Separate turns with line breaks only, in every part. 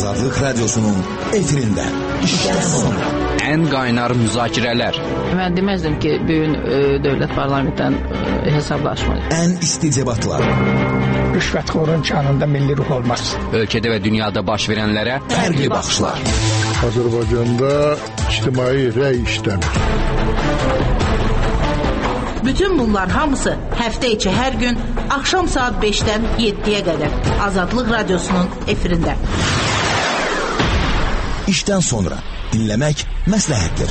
Azadlık Radyosu'nun efirinde. İşten sonra.
En kaynar müzakirələr.
Mən deməzdim ki, bugün dövlət parlamentdən hesablaşmalı.
En isticebatlar.
Rüşvətxorun canında milli ruh olmaz.
Ölkədə və dünyada baş verənlərə
fərqli baxışlar.
Azərbaycanda ictimai rəy işləmir.
Bütün bunlar hamısı həftə içi hər gün axşam saat 5-dən 7-yə qədər Azadlıq Radyosu'nun efirində.
İşten sonra dinlemek məsləhətdir.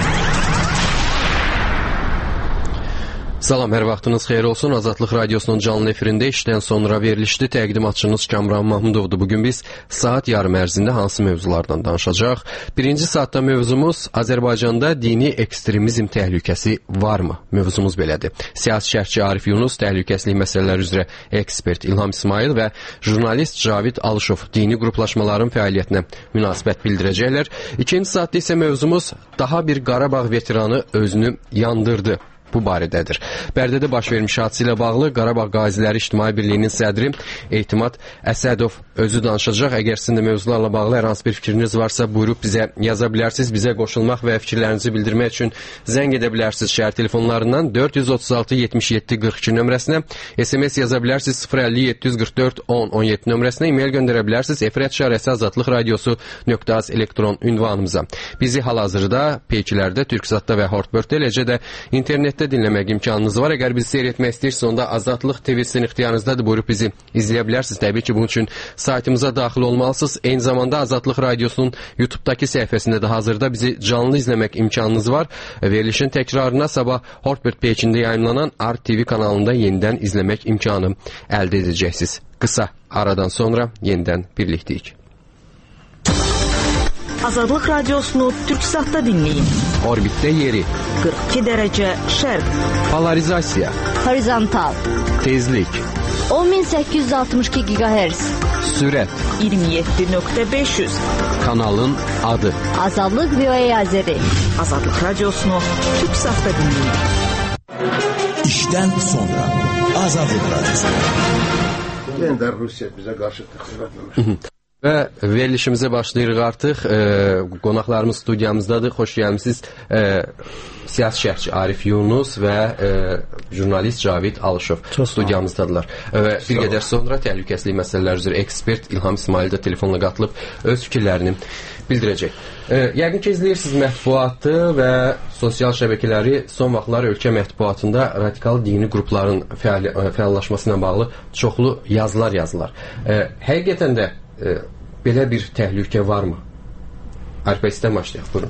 Salam, hər vaxtınız xeyir olsun. Azadlıq Radyosu'nun canlı efirində işdən sonra verilişli təqdimatçınız Kamran Mahmudovdur. Bugün biz saat yarım ərzində hansı mövzulardan danışacaq? Birinci saatda mövzumuz Azərbaycanda dini ekstremizm təhlükəsi varmı? Mövzumuz belədir. Siyasi şərhçi Arif Yunus, təhlükəsizlik məsələləri üzrə ekspert İlham İsmail və jurnalist Cavid Alışov dini qruplaşmaların fəaliyyətinə münasibət bildirəcəklər. İkinci saatda isə mövzumuz daha bir Qarabağ veteranı özünü yandırdı. Bu barədədir. Bərdədə baş vermiş hadisə ilə bağlı Qarabağ Qaziləri İctimai Birliyinin sədri Etimad Əsədov özü danışacaq. Əgər sizin də mövzularla bağlı hər hansı bir fikriniz varsa buyurub bizə yaza bilərsiniz. Bizə qoşulmaq və fikirlərinizi bildirmək üçün zəng edə bilərsiniz şəhər telefonlarından 436 77 42 nömrəsinə, SMS yaza bilərsiniz 050 744 10 17 nömrəsinə, e-mail göndərə bilərsiniz efir@azadlıqradiosu.az elektron ünvanımıza. Bizi hal-hazırda peykilərdə, Türksatda və Hortbörtdə, eləcə də internetdə dinləmək imkanınız var. Əgər bizi seyr etmək istəyirsiniz, onda Azadlıq TV sizin ixtiyarınızdadır. Buyurub bizi izləyə bilərsiniz. Təbii ki, bunun üçün saytımıza daxil olmalısınız. Eyni zamanda Azadlıq Radyosu'nun YouTube'dakı səhifəsində də hazırda bizi canlı izləmək imkanınız var. Verilişin təkrarına sabah Hortbört peyçində yayınlanan Art TV kanalında yenidən izləmək imkanı əldə edəcəksiniz. Qısa aradan sonra yenidən birliktəyik.
Azadlıq Radyosu'nu Türksat'ta dinleyin.
Orbitdə yeri.
42 dərəcə şərq.
Polarizasiya.
Horizontal.
Tezlik.
10862 GHz.
Sürət.
27.500.
Kanalın adı.
Azadlıq VOA Azeri.
Azadlıq Radyosu'nu Türksat'ta dinleyin.
İşten sonra Azadlıq Radyosu.
Yeniden Rusya bize karşı tıkırlatmamış.
Və verilişimizə başlayırıq artıq. Qonaqlarımız studiyamızdadır. Xoş gəlmisiniz. Siyasi şərhçi Arif Yunus və jurnalist Cavid Alışov studiyamızdadılar. Və bir qədər sonra təhlükəsizlik məsələləri üzrə ekspert İlham İsmail də telefonla qatılıb öz fikirlərini bildirəcək. Yəqin ki, izləyirsiniz mətbuatı və sosial şəbəkələri. Son vaxtlar ölkə mətbuatında radikal dini qrupların fəallaşması ilə bağlı çoxlu yazılar yazılar. Həqiqətən də belə bir təhlükə varmı? Arif bəy, sizdən başlayaq, buyurun.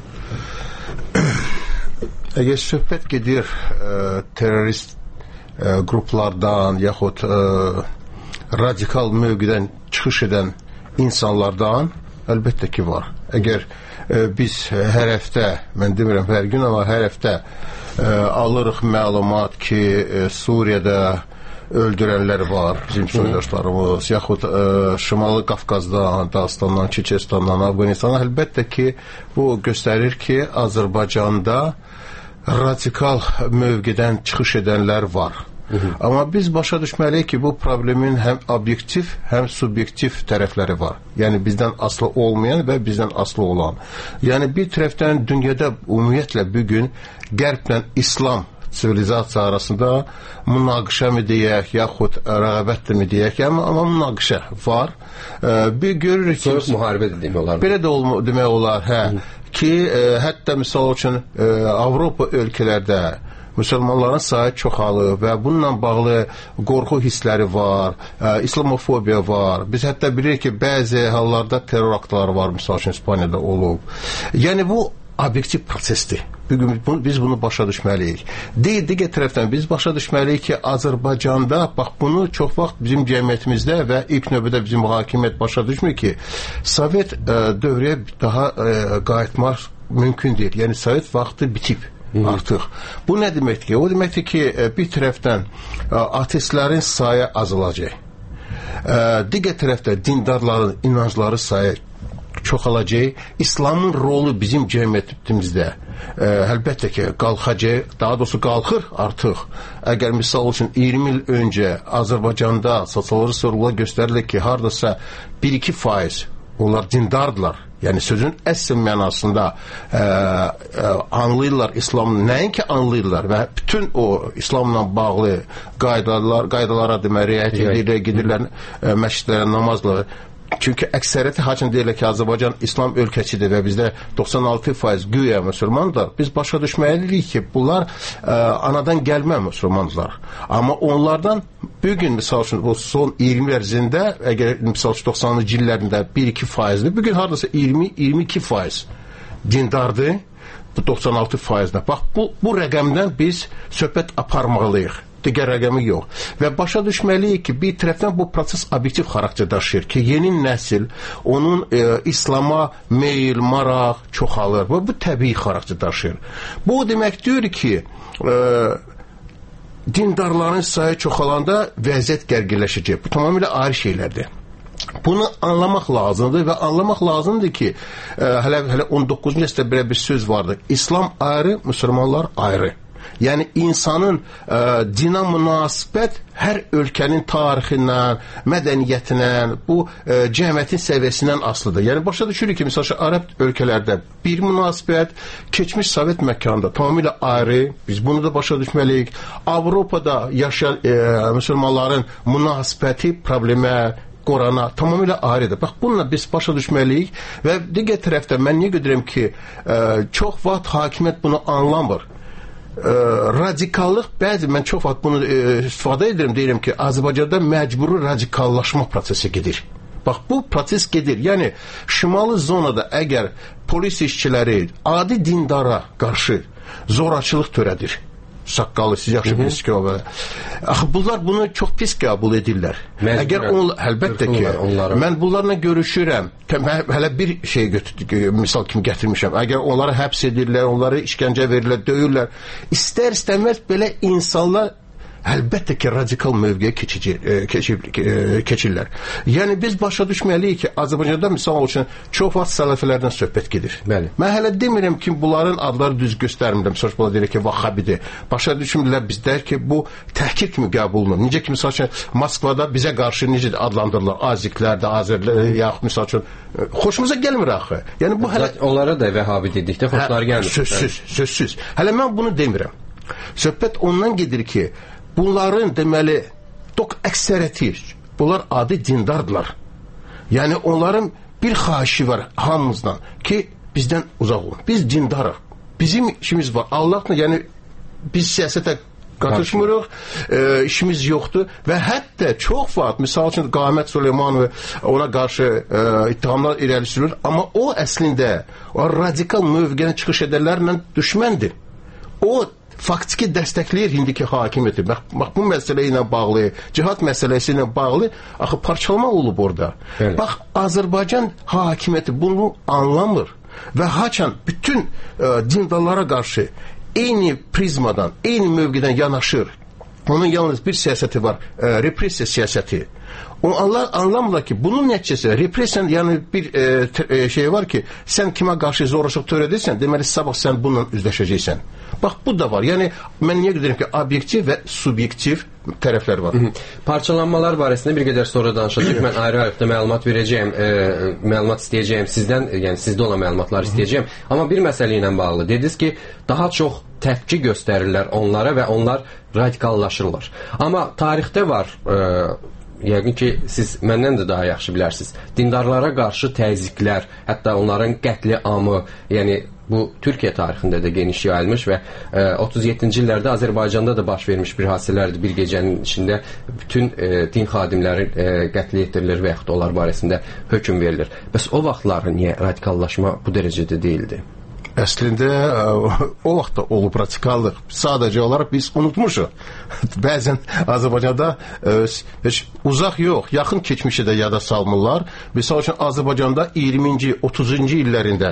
Əgər söhbət gedir terörist qruplardan yaxud radikal mövqedən çıxış edən insanlardan, əlbəttə ki var. Əgər biz hər həftə, mən demirəm hər gün, amma hər həftə alırıq məlumat ki, Suriyada öldürənlər var, bizim soydaşlarımız, yaxud Şimali Qafqazdan, Dağıstandan, Çeçenistandan, Afqanistandan, əlbəttə ki, bu göstərir ki, Azərbaycanda radikal mövqedən çıxış edənlər var. Amma biz başa düşməliyik ki, bu problemin həm obyektiv, həm subyektiv tərəfləri var. Yəni bizdən aslı olmayan və bizdən aslı olan. Yəni bir tərəfdən dünyada ümumiyyətlə bugün Qərblə İslam sivilizasiya arasında münaqişə mi deyək, yaxud rəğbətdir mi deyək, amma münaqişə var. Bir görürük ki,
soyuq müharibə dediyim olar.
Belə də demək olar, ki, hətta misal üçün Avropa ölkələrdə müsəlmanların sayı çoxalır və bununla bağlı qorxu hissləri var, islamofobiya var. Biz hətta bilirik ki, bəzi hallarda terror aktları var, misal üçün İspaniyada olub. Yəni bu obyektiv prosesdir. Bugün biz bunu başa düşməliyik. Digər tərəfdən biz başa düşməliyik ki, Azərbaycanda, bax bunu çox vaxt bizim cəmiyyətimizdə və ilk növbədə bizim hakimiyyət başa düşmür ki, Sovet dövrəyə daha qayıtmaq mümkün deyil. Yəni Sovet vaxtı bitib artıq. Bu nə deməkdir ki? O deməkdir ki, bir tərəfdən ateistlərin sayı azalacaq. Digər tərəfdə dindarların inancları sayı çoxalacaq. İslamın rolu bizim cəmiyyətimizdə əlbəttə ki qalxacaq, daha doğrusu qalxır artıq. Əgər misal üçün 20 il öncə Azərbaycanda sosial sorğular göstərilir ki, hardasa 1-2% onlar dindardılar. Yəni sözün əsl mənasında anlayırlar İslamı, nəinki anlayırlar və bütün o İslamla bağlı qaydalara demək riayət edirlər, gedirlər məscidlərə, namazlar. Çünki əksəriyyəti haçın deyirlər ki, Azərbaycan İslam ölkəsidir və bizdə 96% güya müsəlmandır. Biz başa düşməliyik ki, bunlar anadan gəlmə müsəlmandılar. Amma onlardan bugün misal üçün o son 20 ərzində, əgər misal üçün 90-cı illərində 1-2%, bugün hardasa 20-22% dindardır, bu 96%-də. Bax, bu rəqəmdən biz söhbət aparmalıyıq. Digər rəqəmi yox. Və başa düşməliyik ki, bir tərəfdən bu proses obyektiv xarakter daşıyır ki, yeni nəsil onun İslama meyil, maraq çoxalır. Bu təbii xarakter daşıyır. Bu demək deyir ki, dindarların sayı çoxalanda vəziyyət gərginləşəcək. Bu tamamilə ayrı şeylərdir. Bunu anlamaq lazımdır və anlamaq lazımdır ki, hələ 19-cu əsrdə belə bir söz vardır. İslam ayrı, müsəlmanlar ayrı. Yəni insanın dina münasibət hər ölkənin tarixindən, mədəniyyətindən, bu cəmiyyətin səviyyəsindən asılıdır. Yəni başa düşürük ki, məsələn, Ərəb ölkələrdə bir münasibət, keçmiş Sovet məkanında tamamilə ayrı, biz bunu da başa düşməliyik. Avropada yaşayan müsəlmanların münasibəti problemə, Qorana tamamilə ayrıdır. Bax, bununla biz başa düşməliyik və digər tərəfdə mən niyə gedirəm ki, çox vaxt hakimiyyət bunu anlamır. Radikallıq, mən çox vaxt bunu istifadə edirəm, deyirəm ki, Azərbaycanda məcburi radikallaşma prosesi gedir. Bax, bu proses gedir. Yəni, şimali zonada əgər polis işçiləri adi dindara qarşı zorakılıq törədir, saqqalı, siz yaxşı bilirsiniz ki, o belə. Axı, bunlar bunu çox pis qəbul edirlər. Əgər əlbəttə ki, mən bunlarla görüşürəm, hələ bir şey misal kimi gətirmişəm. Əgər onları həbs edirlər, onları işgəncə verirlər, döyürlər, istər-istəməz belə insanlar əlbəttə ki, radikal mövqeyə keçirlər. Yəni, biz başa düşməliyik ki, Azərbaycanda misal üçün çox vaxt sələfilərdən söhbət gedir. Bəli. Mən hələ demirəm ki, bunların adları düz göstərmirəm. Sonuç bula deyir ki, vahabidir. Başa düşmürlər bizlər ki, bu təhkir kimi qəbul olunur. Necə ki, misal üçün, Moskvada bizə qarşı necə adlandırırlar? Aziklər də, Azərlər, yaxud misal üçün, xoşumuza gəlmir axı. Yəni, bu hələ... Onlara da vəhabi dedikdə xoşları gəlmir. Sözsüz. Hələ mən bunu demirəm. Söhbət ondan gedir ki, bunların deməli əksəriyyəti, bunlar adi dindardırlar. Yəni onların bir xahişi var hamımızdan ki, bizdən uzaq olun. Biz dindarıq. Bizim işimiz var. Allahla, yəni biz siyasətə qatışmırıq, işimiz yoxdur və hətta çox vaxt, misal üçün Qamət Süleymanov ona qarşı ittihamlar irəli sürür, amma o əslində o radikal mövqeyə çıxış edənlərlə düşməndir. O faktiki dəstəkləyir indiki hakimiyyəti. Bax, bu məsələ ilə bağlı, cihad məsələsi ilə bağlı, axı parçalma olub orada. Evet. Bax, Azərbaycan hakimiyyəti bunu anlamır və haçan bütün dindarlara qarşı eyni prizmadan, eyni mövqedən yanaşır. Onun yalnız bir siyasəti var, repressiya siyasəti. Onlar anlamırlar ki, bunun nəticəsi, repressiyanın yəni bir şey var ki, sən kimə qarşı zorakılıq törədirsən, deməli sabah sən bununla üzləşəcəksən. Bax, bu da var. Yəni, mən niyə deyirəm ki, obyektiv və subyektiv tərəflər var.
Parçalanmalar barəsində bir qədər sonra danışacaq. Mən ayrı-ayrıqda məlumat verəcəyəm, məlumat istəyəcəyəm sizdən, yəni sizdə olan məlumatlar istəyəcəyəm. Amma bir məsələ ilə bağlı. Dediniz ki, daha çox təpki göstərirlər onlara və onlar radikallaşırlar. Amma tarixdə var, yəqin ki, siz məndən də daha yaxşı bilərsiniz, dindarlara qarşı təzyiqlər, hətta onların qətli amı, yəni bu Türkiyə tarixində də geniş yayılmış və 37-ci illərdə Azərbaycanda da baş vermiş bir hadisələrdir. Bir gecənin içində bütün din xadimləri qətl etdirilir və yaxud onlar barəsində hökm verilir. Bəs o vaxtlar niyə radikallaşma bu dərəcədə deyildi?
Əslində o vaxtda olub radikallıq. Sadəcə olaraq biz unutmuşuq. Bəzən Azərbaycanda heç uzaq yox, yaxın keçmişi də yada salmırlar. Məsəl üçün Azərbaycanda 20-ci, 30-cu illərində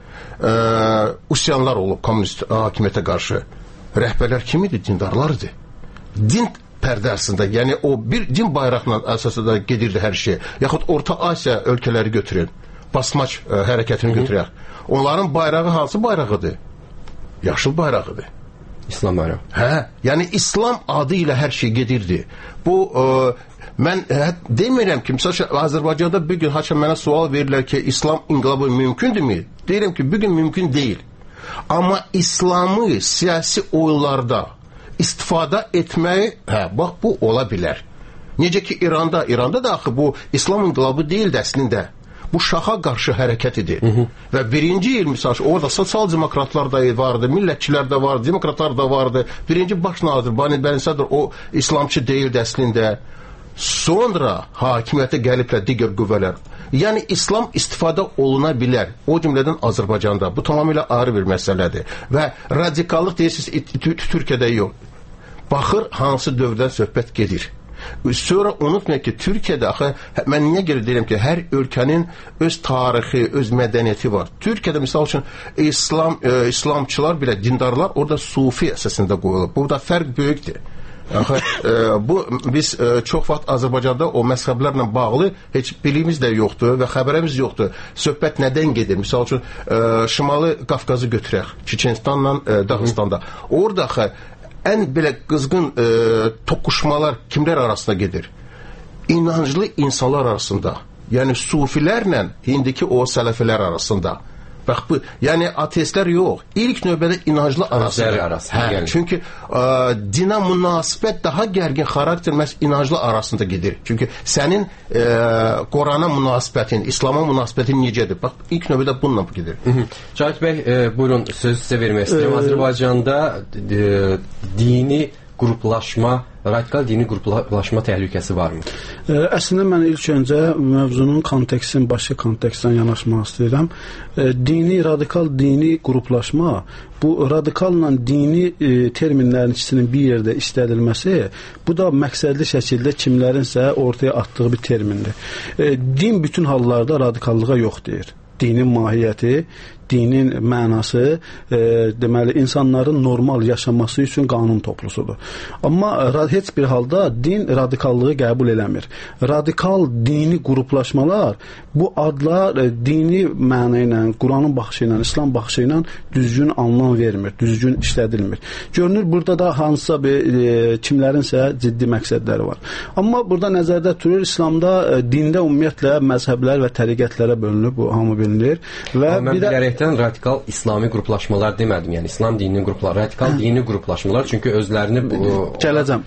üsyanlar olub kommunist hakimiyyətə qarşı. Rəhbərlər kim idi? Dindarlardı. Din pərdəsində, yəni o bir din bayraqla əsasında gedirdi hər şey. Yaxud Orta Asiya ölkələri götürün. Basmaç hərəkətini götürək. Onların bayrağı hansı bayrağıdır? Yaşıl bayrağıdır.
İslam bayrağı.
Hə, yəni İslam adı ilə hər şey gedirdi. Bu mən demirəm ki, məsələn Azərbaycanda bir gün haçan mənə sual verirlər ki, İslam inqilabı mümkündürmü? Deyirəm ki, bir gün mümkün deyil. Amma İslamı siyasi oyunlarda istifadə etmək, bax bu ola bilər. Necə ki İranda da axı bu İslam inqilabı deyil əslində. Bu şaha qarşı hərəkət idi. Və birinci il misal orada sosial demokratlar da vardı, millətçilər də vardı, demokratlar da vardı. Birinci baş nazir Bani Bənisadır, o İslamçı deyildi əslində. Sonra hakimiyyətə gəliblər digər qüvvələr. Yəni İslam istifadə oluna bilər. O cümlədən Azərbaycanda. Bu tamamilə ayrı bir məsələdir. Və radikallıq deyirsiniz Türkiyədə yox. Baxır hansı dövrdən söhbət gedir. Sonra unutmayın ki, Türkiyədə axı, mən niyə görə deyirəm ki, hər ölkənin öz tarixi, öz mədəniyyəti var. Türkiyədə misal üçün İslamçılar belə, dindarlar orada sufi əsasında qoyulur. Burada fərq böyükdür. Bu biz çox vaxt Azərbaycanda o məzhəblərlə bağlı heç bilgimiz də yoxdur və xəbərimiz yoxdur. Söhbət nədən gedir? Misal üçün Şimali Qafqazı götürək, Çeçenistanla Dağıstanda. Orada ən belə qızğın toqquşmalar kimlər arasında gedir? İnanclı insanlar arasında. Yəni sufilərlə indiki o sələfilər arasında. Bax bu, yəni ateistlər yox. İlk növbədə inanclı arasında. Çünki dinə münasibət daha gərgin xarakter məhz inanclı arasında gedir. Çünki sənin Qurana münasibətin, İslama münasibətin necədir? Bax ilk növbədə bununla gedir.
Cahit bəy, buyurun, söz sizə vermək istəyirəm. Azərbaycanda dini qruplaşma, radikal dini qruplaşma təhlükəsi varmı?
Əslində mən ilk öncə mövzunun kontekstini, başqa kontekstdən yanaşmaq istəyirəm. Radikal dini qruplaşma, bu radikalla dini terminlərin ikisinin bir yerdə işlədilməsi, bu da məqsədli şəkildə kimlərinsə ortaya atdığı bir termindir. Din bütün hallarda radikallığa yox deyir. Dinin mahiyyəti, dinin mənası, deməli, insanların normal yaşaması üçün qanun toplusudur. Amma heç bir halda din radikallığı qəbul eləmir. Radikal dini qruplaşmalar, bu adlar dini mənə ilə, Quranın baxışı ilə, İslam baxışı ilə düzgün anlam vermir, düzgün işlədilmir. Görünür, burada da hansısa kimlərinsə ciddi məqsədləri var. Amma burada nəzərdə tutulur, İslamda dində ümumiyyətlə məzhəblər və təriqətlərə bölünür, bu hamı bilinir.
Mən bilərəkdən radikal İslami qruplaşmalar demədim, yəni İslam dininin qrupları, radikal dini qruplaşmalar, çünki özlərini
Gələcəm,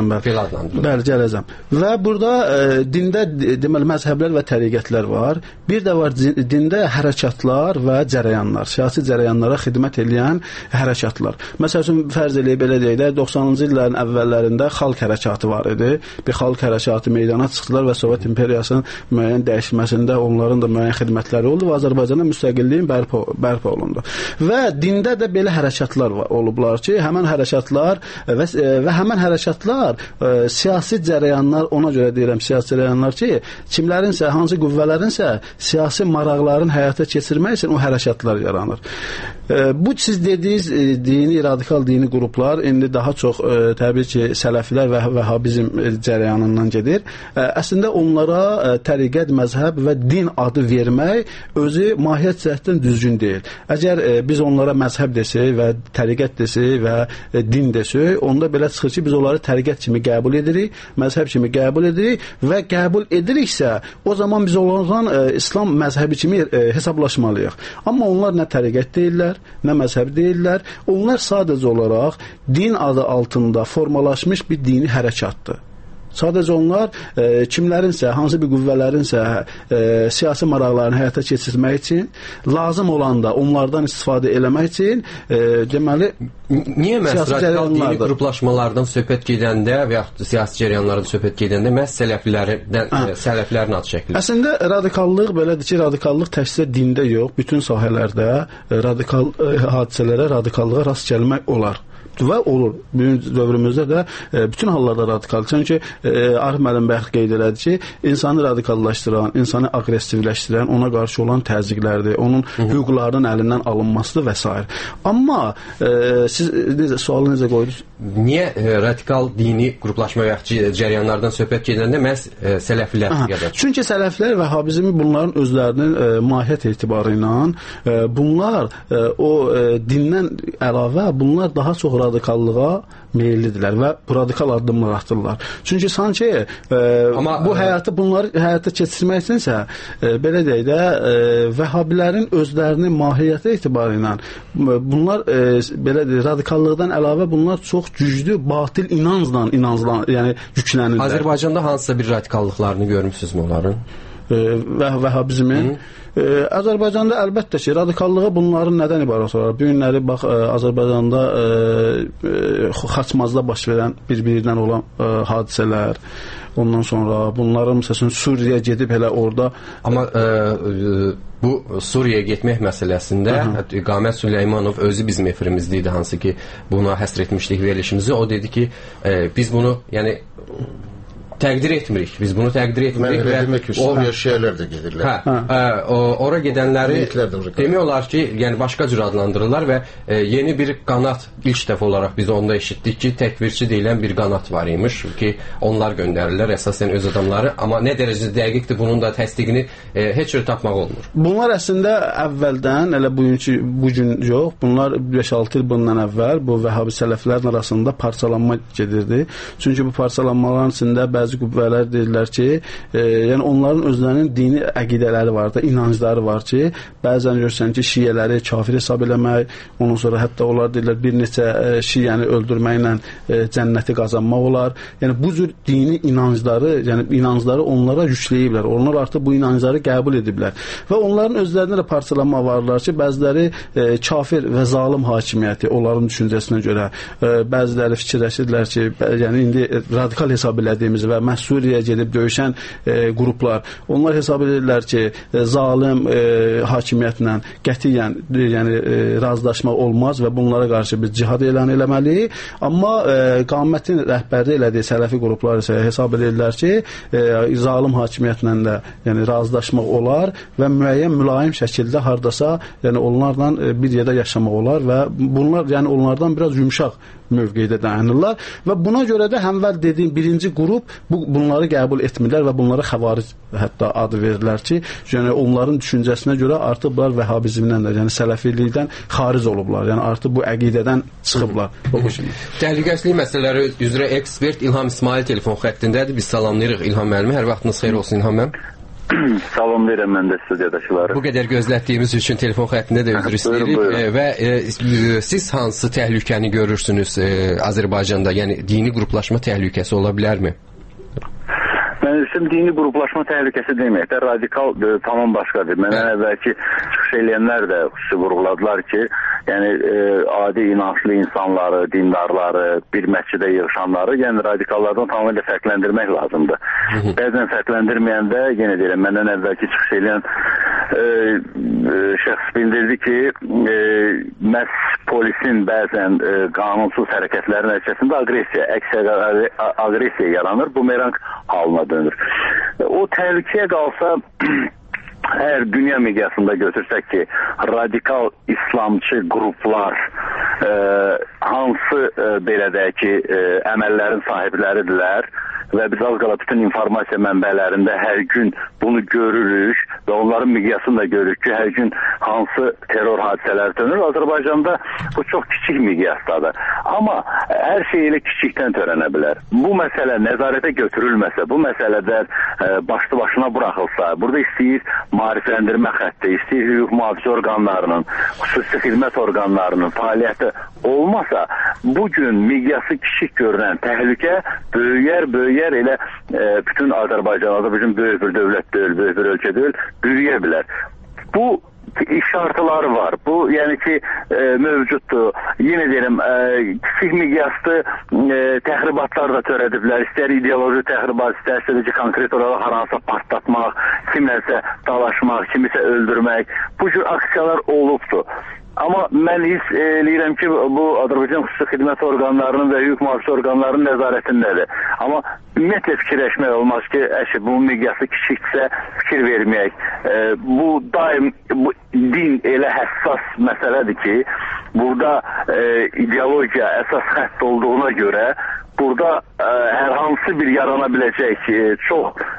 bəli, gələcəm. Və burada dində deməli məzhəblər və təriqətlər var. Bir də var dində hərəkatlar və cərəyanlar, siyasi cərəyanlara xidmət edən hərəkatlar. Məsələn, fərz eləyib belə deyək də, 90-cı illərin əvvəllərində xalq hərəkatı var idi. Bir xalq hərəkatı meydana çıxdılar və Sovet imperiyasının müəyyən dəyişməsində onların da müəyyən xidmətləri oldu və Azərbaycanda müstəqilliyin bərpa olundu. Və dində də belə hərəkatlar olublar ki, həmən hərəkatlar və həmən hərəkatlar siyasi cərəyanlar, ona görə deyirəm siyasi cərəyanlar ki, kimlərinsə, hansı qüvvələrinsə siyasi maraqların həyata keçirmək üçün o hərəkatlar yaranır. Bu siz dediyiniz radikal dini qruplar indi daha çox təbii ki, sələfilər və vəhabizm cərəyanından gedir. Əslində onlara təriqət, məzhəb və din adı vermək özü mahiyyət cəhətdən düzgün deyil. Əgər biz onlara məzhəb desək və təriqət desək və din desək, onda belə çıxır ki, biz onları təriqət kimi qəbul edirik, məzhəb kimi qəbul edirik və qəbul ediriksə, o zaman biz onlardan İslam məzhəbi kimi hesablaşmalıyıq. Amma onlar nə təriqət deyirlər, nə məzhəb deyirlər. Onlar sadəcə olaraq din adı altında formalaşmış bir dini hərəkatdır. Sadəcə onlar kimlərinsə, hansı bir qüvvələrinsə siyasi maraqlarını həyata keçirmək üçün, lazım olanda onlardan istifadə eləmək üçün deməli
niyə məhz radikal dini qruplaşmalardan söhbət gedəndə və yaxud siyasi cərəyanlardan söhbət gedəndə məhz sələflərin adı çəkilir?
Əslində radikallıq belədir ki, radikallıq təkcə dində yox, bütün sahələrdə radikal hadisələrə, radikallığa rast gəlmək olar. Və olur. Dövrümüzdə də bütün hallarda radikal. Çünki Arif müəllim bəxт qeyd elədi ki, insanı radikallaşdıran, insanı aqressivləşdirən, ona qarşı olan təzyiqlərdir, onun hüquqlarının əlindən alınmasıdır və s. Amma siz sualı necə qoydunuz?
Niyə radikal dini qruplaşma və cərəyanlardan söhbət gedəndə məhz sələflər qədər?
Çünki sələflər və habizmi bunların özlərinin mahiyyət etibarı ilə bunlar o dindən əlavə bunlar daha çox radikallığa meyillidirlər və bu radikal addımlar atırlar. Çünki sanki bu həyatı bunlar həyata keçirmək üçünsə belə deyək də vəhhabilərin özlərinin mahiyyəti etibarilə bunlar belə deyək radikallıqdan əlavə bunlar çox güclü batil inancla yəni yüklənirlər.
Azərbaycanda hansısa bir radikallıqlarını görmüsünüzmü onların? Vəhhabizmin Azərbaycanda əlbəttə ki, radikallığı bunların nədən ibarət olaraq? Bu günləri bax Azərbaycanda Xaçmazda baş verən bir-birindən olan hadisələr, ondan sonra bunların məsələn Suriyaya gedib elə orada amma bu Suriyaya getmək məsələsində İqamət Süleymanov özü bizim efirimizdə idi, hansı ki buna həsr etmişdik verilişimizi. O dedi ki, biz bunu yəni təqdir etmirik. Biz bunu təqdir etmirik və
demək ki, Suriya şiələr də gedirlər.
Ora gedənləri demək olar ki, yəni başqa cür adlandırırlar və yeni bir qanat ilk dəfə olaraq biz onda eşitdik ki, təkvirçi deyilən bir qanat var imiş ki, onlar göndərirlər əsasən öz adamları, amma nə dərəcədə dəqiqdir bunun da təsdiqini heç cür tapmaq olmur.
Bunlar əslində əvvəldən elə bu gün yox, bunlar 5-6 il bundan əvvəl bu Vəhhabi sələflərin arasında parçalanma gedirdi. Çünki bu parçalanmaların içində bəzi qüvvələr deyirlər ki, yəni onların özlərinin dini əqidələri var da, inancları var ki, bəzən görürsən ki, şiələri kafir hesab eləmək, ondan sonra hətta onlar deyirlər bir neçə şiəni öldürməklə cənnəti qazanmaq olar. Yəni bu cür dini inancları onlara yükləyiblər. Onlar artıq bu inancları qəbul ediblər. Və onların özlərində də parçalanma varlar ki, bəziləri kafir və zalim hakimiyyəti onların düşüncəsinə görə, bəziləri fikirləşirlər ki, yəni indi radikal hesab elədiyimiz və Suriyə gedib döyüşən qruplar, onlar hesab edirlər ki, zalim hakimiyyətlə qətiyyən yəni razılaşmaq olmaz və bunlara qarşı biz cihad elan eləməliyik. Amma qamətin rəhbərliyi elədiyi sələfi qruplar isə hesab edirlər ki, zalim hakimiyyətlə də yəni razılaşmaq olar və müəyyən mülayim şəkildə hardasa yəni onlarla bir yerdə yaşamaq olar və bunlar yəni onlardan biraz yumşaq mövqedə dayanırlar və buna görə də həmvəl dediyim birinci qrup bunları qəbul etmirlər və bunlara xəvaric hətta adı verirlər ki, yəni onların düşüncəsinə görə artıq bunlar vəhhabizmdən də, yəni sələfilikdən xaric olublar. Yəni artıq bu əqidədən çıxıblar.
Təhlükəsizlik məsələləri üzrə ekspert İlham İsmail telefon xəttindədir. Biz salamlayırıq İlham müəllimi. Hər vaxtınız xeyir olsun İlham müəllim.
Salamlayıram mən də studiyadaşları.
Bu qədər gözlətdiyimiz üçün telefon xəttində də üzr istəyirik və siz hansı təhlükəni görürsünüz Azərbaycanda? Yəni dini qruplaşma təhlükəsi ola bilərmi?
Mən üçün dini qruplaşma təhlükəsi demək də radikal tamam başqadır. Məndən əvvəlki çıxış eləyənlər də xüsusi vurğuladılar ki, yəni adi inanclı insanları, dindarları, bir məscidə yığışanları, yəni radikallardan tamamilə fərqləndirmək lazımdır. Bəzən fərqləndirməyəndə, yenə deyirəm, məndən əvvəlki çıxış eləyən şəxs bildirdi ki, məhz polisin bəzən qanunsuz hərəkətlərin nəticəsində agresiya yaranır, bumerang halına dönür. O təhlükəyə qalsa əgər dünya miqyasında götürsək ki, radikal İslamçı qruplar hansı belə deyək ki, əməllərin sahibləridirlər və biz az qala bütün informasiya mənbələrində hər gün bunu görürük və onların miqyasını da görürük ki, hər gün hansı terror hadisələri dönür. Azərbaycanda bu çox kiçik miqyasdadır. Amma hər şey elə kiçikdən törənə bilər. Bu məsələ nəzarətə götürülməsə, bu məsələlər başlı başına buraxılsa, burada istəyir maarifləndirmə xətti, istəyir hüquq mühafizə orqanlarının, xüsusi xidmət orqanlarının fəaliyyəti olmasa, bugün miqyası kiçik görünən təhlükə böyüyər elə bütün Azərbaycan böyük bir dövlət deyil, böyük bir ölkə deyil, büyüyə bilər. Bu işartıları var. Bu yəni ki mövcuddur. Yenə deyirəm, kiçik miqyaslı təxribatlar da törədiblər. İstər ideoloji təxribat, istərsə də ki, konkret olaraq haransa partlatmaq, kimlərsə dalaşmaq, kimisə öldürmək. Bu cür aksiyalar olubdur. Amma mən hiss eləyirəm ki, bu Azərbaycan xüsusi xidmət orqanlarının və hüquq mühafizə orqanlarının nəzarətindədir. Amma ümumiyyətlə fikirləşmək olmaz ki, bu miqyası kiçiksə fikir verməyək. Bu daim din elə həssas məsələdir ki, burada ideologiya əsas xətt olduğuna görə burada hər hansı bir yarana biləcək çox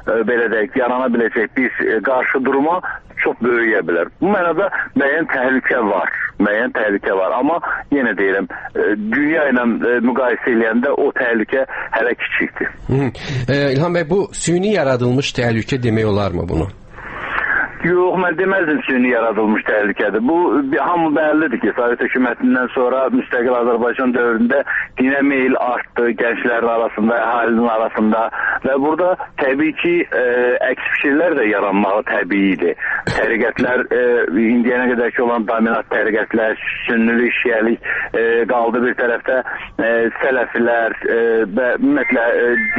belə deyək, yarana biləcək bir qarşı duruma çox böyüyə bilər. Bu mənada müəyyən təhlükə var. Amma yenə deyirəm, dünya ilə müqayisə edəndə o təhlükə hələ kiçikdir.
İlham bəy, bu süni yaradılmış təhlükə demək olarmı bunu?
Yox, mən deməzdim süni yaradılmış təhlükədir. Bu, hamı bəllidir ki, Sovet hökumətindən sonra müstəqil Azərbaycan dövründə dinə meyil artdı, gənclərin arasında, əhalinin arasında və burada təbii ki, əks fikirlər də yaranmağı təbiidir. Təriqətlər, indiyənə qədər ki olan dominant təriqətlər, sünnilik, şiəlik qaldı bir tərəfdə, sələfilər və ümumiyyətlə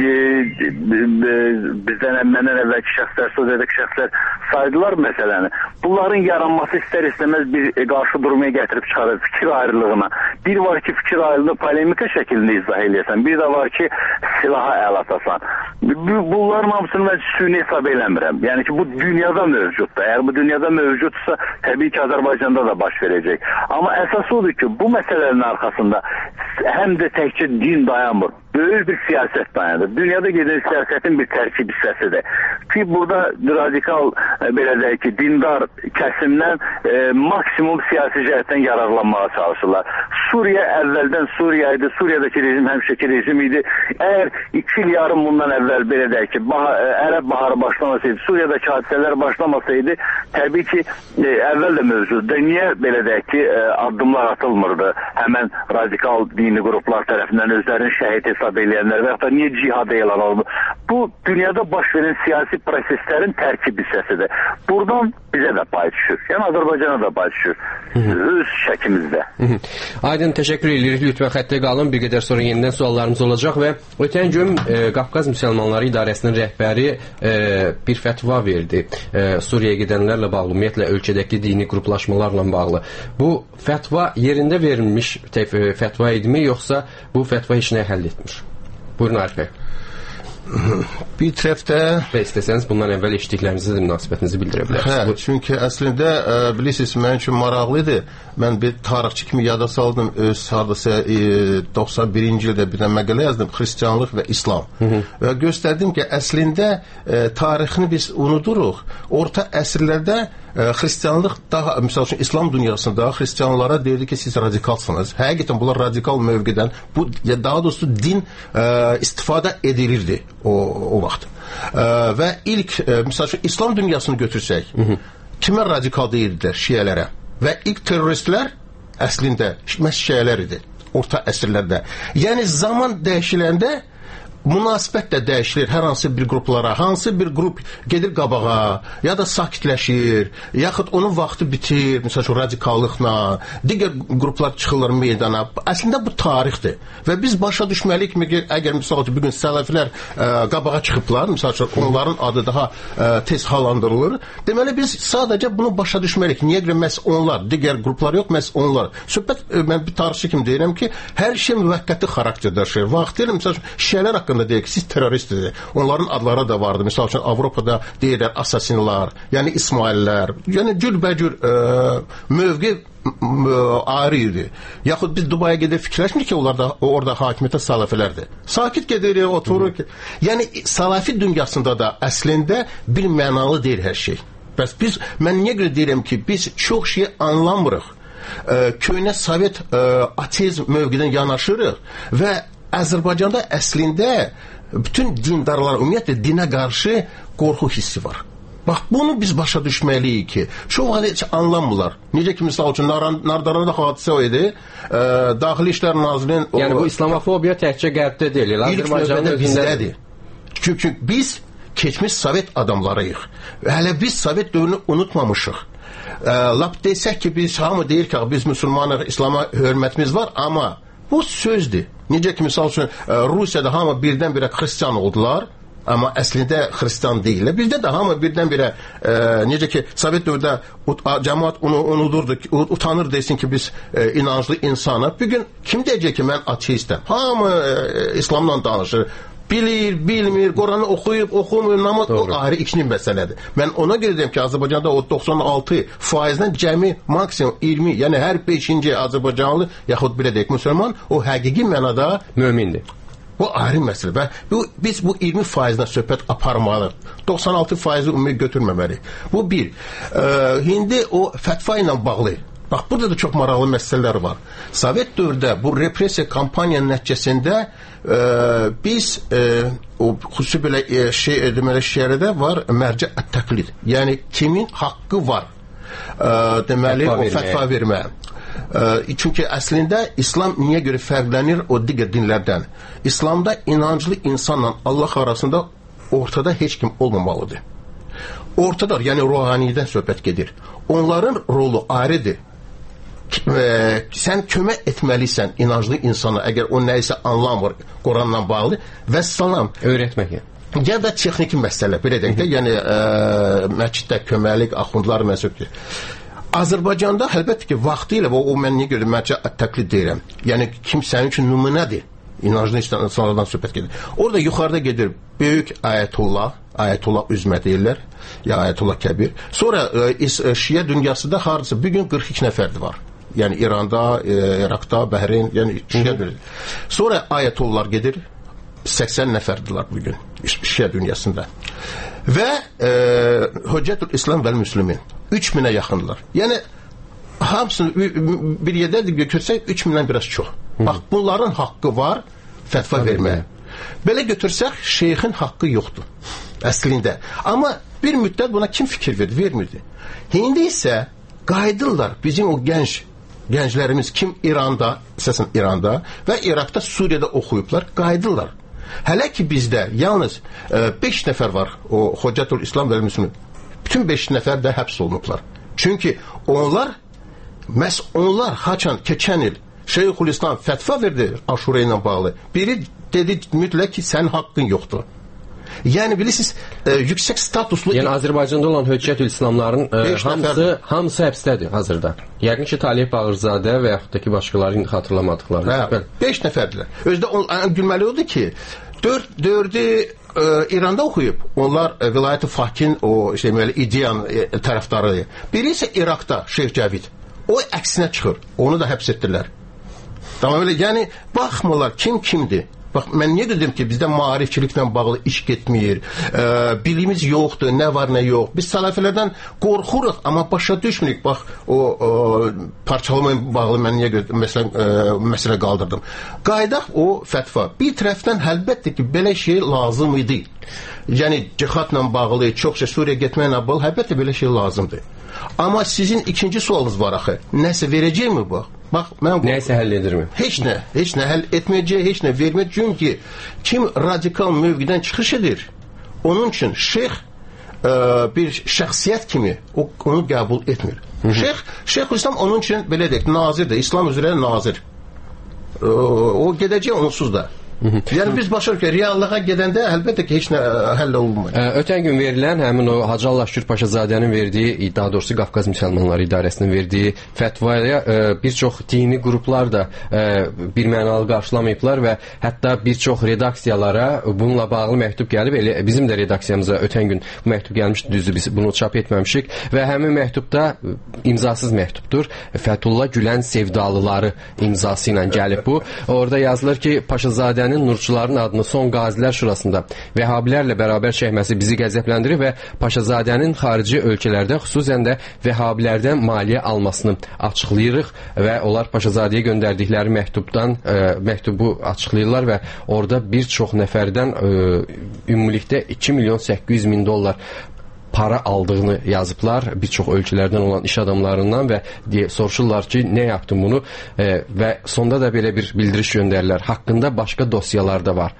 bizdən məndən əvvəlki şəxslər, sözədəki şəxslər saydılar məsələni. Bunların yaranması istər-istəməz bir qarşı durmaya gətirib çıxarır fikir ayrılığına. Bir var ki, fikir ayrılığı polemika şəklində izah eləyəsən, bir də var ki, silaha əl atasan. Bunların hamısını mən süni hesab eləmirəm. Yəni ki, bu dünyada mövcuddur. Əgər bu dünyada mövcudsa, təbii ki, Azərbaycanda da baş verəcək. Amma əsas odur ki, bu məsələlərin arxasında həm də təkcə din dayanmır. Böyük bir siyasət dayanır. Dünyada gedən siyasətin bir tərkib hissəsidir. Ki, burada radikal, belə deyək ki, dindar kəsimdən maksimum siyasi cəhətdən yararlanmağa çalışırlar. Suriya əvvəldən Suriya idi. Suriyadakı rejim həmişəki rejim idi. Əgər 2 il yarım bundan əvvəl, belə deyək ki, Ərəb baharı başlamasaydı, Suriyadakı hadisələr başlamasaydı, təbii ki, əvvəl də mövcuddur. Niyə, belə deyək ki, addımlar atılmırdı həmən radikal dini qruplar tərəfindən özlərini şəhid hesab eləyənlər və yaxud da niyə cihad elan olunur? Bu, dünyada baş verən siyasi proseslərin tərkib hissəsidir. Buradan bizə də pay düşür. Yəni, Azərbaycana da pay düşür. Öz şəkimizdə.
Aydın, təşəkkür edirik. Lütfən xəttə qalın. Bir qədər sonra yenidən suallarımız olacaq və ötən gün Qafqaz Müsəlmanları İdarəsinin rəhbəri bir fətva verdi. Suriyaya gedənlərlə bağlı, ümumiyyətlə ölkədəki dini qruplaşmalarla bağlı. Bu fətva yerində verilmiş fətva idimi, yoxsa bu fətva heç nə həll etmir? Buyurun, Arif bəy.
Bir tərəfdə
və istəsəniz bundan əvvəl eşitdiklərinizə də münasibətinizi bildirə bilərsiniz.
Hə, çünki əslində bilirsiniz, mənim üçün maraqlıdır. Mən bir tarixçi kimi yada saldım, öz hardasa 91-ci ildə bir məqalə yazdım, xristianlıq və İslam. Və göstərdim ki, əslində tarixini biz unuduruq. Orta əsrlərdə xristianlıq daha, misal üçün İslam dünyasında xristianlara deyirdi ki, siz radikalsınız. Həqiqətən bunlar radikal mövqedən, bu daha doğrusu din istifadə edilirdi o vaxt. Və ilk, misal üçün İslam dünyasını götürsək, kimə radikal deyirdilər? Şiələrə. Və ilk teröristlər əslində məhz şiələr idi orta əsrlərdə. Yəni zaman dəyişiləndə münasibət də dəyişilir hər hansı bir qruplara. Hansı bir qrup gedir qabağa, ya da sakitləşir, yaxud onun vaxtı bitir, misal üçün radikallıqla, digər qruplar çıxırlar meydana. Əslində bu tarixdir. Və biz başa düşməliyik ki, əgər misal üçün bugün sələflər qabağa çıxıblar, misal üçün onların adı daha tez hallandırılır. Deməli biz sadəcə bunu başa düşməliyik. Niyə görə məhz onlar, digər qruplar yox, məhz onlar. Söhbət, mən bir tarixçi kimi deyirəm ki, hər şey müvəqqəti xarakter daşıyır. Vaxtilə misal üçün şiələr haqqında deyək ki, siz teröristdir. Onların adları da vardı. Misal üçün Avropada deyirlər asasinlar, yəni İsmaillər, yəni cürbəcür mövqe ayrı idi. Yaxud biz Dubaya gedib fikirləşmirik ki, orada hakimiyyətə salafilərdir. Sakit gedirik, otururuq. Yəni salafi dünyasında da əslində bir mənalı deyil hər şey. Bəs mən niyə görə deyirəm ki, biz çox şey anlamırıq. Köhnə Sovet ateizm mövqedən yanaşırıq və Azərbaycanda əslində bütün dindarlar, ümumiyyətlə dinə qarşı qorxu hissi var. Bax, bunu biz başa düşməliyik ki, çox heç anlamırlar. Necə ki, misal üçün, Nardarada hadisə o idi, Daxili İşlər Nazirinin...
Yəni, bu İslamofobiya təkcə qərbdə deyil,
Azərbaycanda bizdədir. Çünki biz keçmiş Sovet adamlarıyıq. Hələ biz Sovet dövrünü unutmamışıq. Lap desək ki, biz hamı deyir ki, biz müsəlmanıq, İslama hörmətimiz var, amma bu sözdür. Necə ki, misal üçün, Rusiyada hamı birdən-birə xristian oldular, amma əslində xristian deyirlər. Bizdə də hamı birdən-birə, necə ki, Sovet dövrdə cəmaat onu unudurdu, utanır desin ki, biz inanclı insanıq. Bugün kim deyəcək ki, mən ateistəm? Hamı İslamla danışır. Bilir, bilmir, Qoranı oxuyub, oxumur, namaz, o ayrı ikinci məsələdir. Mən ona görə deyim ki, Azərbaycanda o 96%-dən cəmi maksimum 20, yəni hər 5-ci Azərbaycanlı, yaxud belə deyək, müsəlman, o həqiqi mənada
mömindir.
Bu ayrı məsələ və biz bu 20%-dən söhbət aparmalıyıq. 96%-i ümumi götürməməliyik. Bu bir. İndi o fətva ilə bağlı. Bax, burada da çox maraqlı məsələlər var. Sovet dövrdə bu repressiya kampaniyanın nəticəsində biz o xüsusi belə deməli şiərdə var mərcə ət-təqlid. Yəni kimin haqqı var deməli o fətva verməyə. Çünki əslində İslam niyə görə fərqlənir o digər dinlərdən? İslamda inanclı insanla Allah arasında ortada heç kim olmamalıdır. Ortada, yəni ruhanidən söhbət gedir. Onların rolu ayrıdır. Sən kömək etməlisən inanclı insana, əgər o nəyisə anlamır Quranla bağlı və salam
öyrətmək.
Ya da texniki məsələ, belə deyək də, yəni məsciddə köməklik, axundlar məsələdir. Azərbaycanda əlbəttə ki, vaxtı ilə o mən niyə görə mərcə ət-təqlid deyirəm. Yəni kim sənin üçün nümunədir? İnanclı insanlardan söhbət gedir. Orada yuxarıda gedir böyük Ayətullah Üzmə deyirlər, ya Ayətullah Kəbir. Sonra Şiə dünyasında hardasa bugün 42 nəfərdir var. Yəni İranda, Irakda, Bəhreyn, yəni Şiə dünyasında. Sonra Ayətullah gedir, 80 nəfərdirlər bugün Şiə dünyasında. Və Hüccətül İslam vəl Müslümin 3000-ə yaxındılar. Yəni hamısını bir yerdə götürsək 3000-dən biraz çox. Bax, bunların haqqı var fətva verməyə. Belə götürsək, şeyxin haqqı yoxdur əslində. Amma bir müddət buna kim fikir vermirdi. İndi isə qayıdırlar bizim o gənclərimiz kim İranda, əsasən İranda və İraqda, Suriyada oxuyublar, qayıdırlar. Hələ ki bizdə yalnız 5 nəfər var o Hüccətül İslam vəl Müslümin. Bütün 5 nəfər də həbs olunublar. Çünki onlar haçan keçən il Şeyxülislam fətva verdi Aşura ilə bağlı. Biri dedi mütləq ki, sənin haqqın yoxdur. Yəni bilirsiniz, yüksək statuslu...
Yəni Azərbaycanda olan Hüccətül İslamların hamısı həbsdədir hazırda. Yəqin ki, Talib Bağırzadə və yaxud da ki, başqaları xatırlamadıqları.
5 nəfərdirlər. Özdə gülməli oldu ki, 4-ü İranda oxuyub. Onlar vilayət-i Fakin, o İdiyan tərəfdarı. Biri isə İraqda, Şeyx Cəvid. O əksinə çıxır. Onu da həbs etdirlər. Tamam öyle, yəni baxmırlar kim kimdir. Bax, mən niyə dedim ki, bizdə maarifçiliklə bağlı iş getmir, bilgimiz yoxdur, nə var, nə yox. Biz salafilərdən qorxuruq, amma başa düşmürük. Bax, o parçalamaya bağlı mən niyə məsələ qaldırdım. Qaydaq o fətva. Bir tərəfdən əlbəttə ki, belə şey lazım idi. Yəni, cihadla bağlı, çox şey Suriyə getməklə bağlı, əlbəttə belə şey lazımdır. Amma sizin ikinci sualınız var axı. Nəsə verəcək mi bu? Bax,
nəsə həll edirmi?
Heç nə həll etməyəcək, heç nə verməyəcək. Çünki kim radikal mövqedən çıxış edir, onun üçün şeyx bir şəxsiyyət kimi onu qəbul etmir. Şeyxülislam onun üçün belə deyək, nazirdir, İslam üzrə nazir. O gedəcək onsuz da. Yəni biz başarıq ki, reallığa gedəndə əlbəttə ki, heç nə həll olunmur.
Ötən gün verilən həmin o Hacı Allah Şükür Paşazadənin verdiyi, daha doğrusu Qafqaz Müsəlmanları İdarəsinin verdiyi fətvaya bir çox dini qruplar da birmənalı qarşılamayıblar və hətta bir çox redaksiyalara bununla bağlı məktub gəlib. Elə bizim də redaksiyamıza ötən gün bu məktub gəlmişdi, düzdür, biz bunu çap etməmişik və həmin məktubda imzasız məktubdur. Fəthullah Gülen Sevdalıları imzası ilə gəlib bu. Orada yazılır ki, Paşazadənin Nurçuların adını son Qazilər Şurasında Vəhabilərlə bərabər çəkməsi bizi qəzəbləndirir və Paşazadənin xarici ölkələrdə, xüsusən də Vəhabilərdən maliyyə almasını açıqlayırıq və onlar Paşazadəyə göndərdikləri məktubu açıqlayırlar və orada bir çox nəfərdən ümumilikdə 2.800.000 dollar para aldığını yazıblar bir çox ölkələrdən olan iş adamlarından və soruşurlar ki, nə yaptın bunu və sonda da belə bir bildiriş göndərirlər. Haqqında başqa dosyalar da var.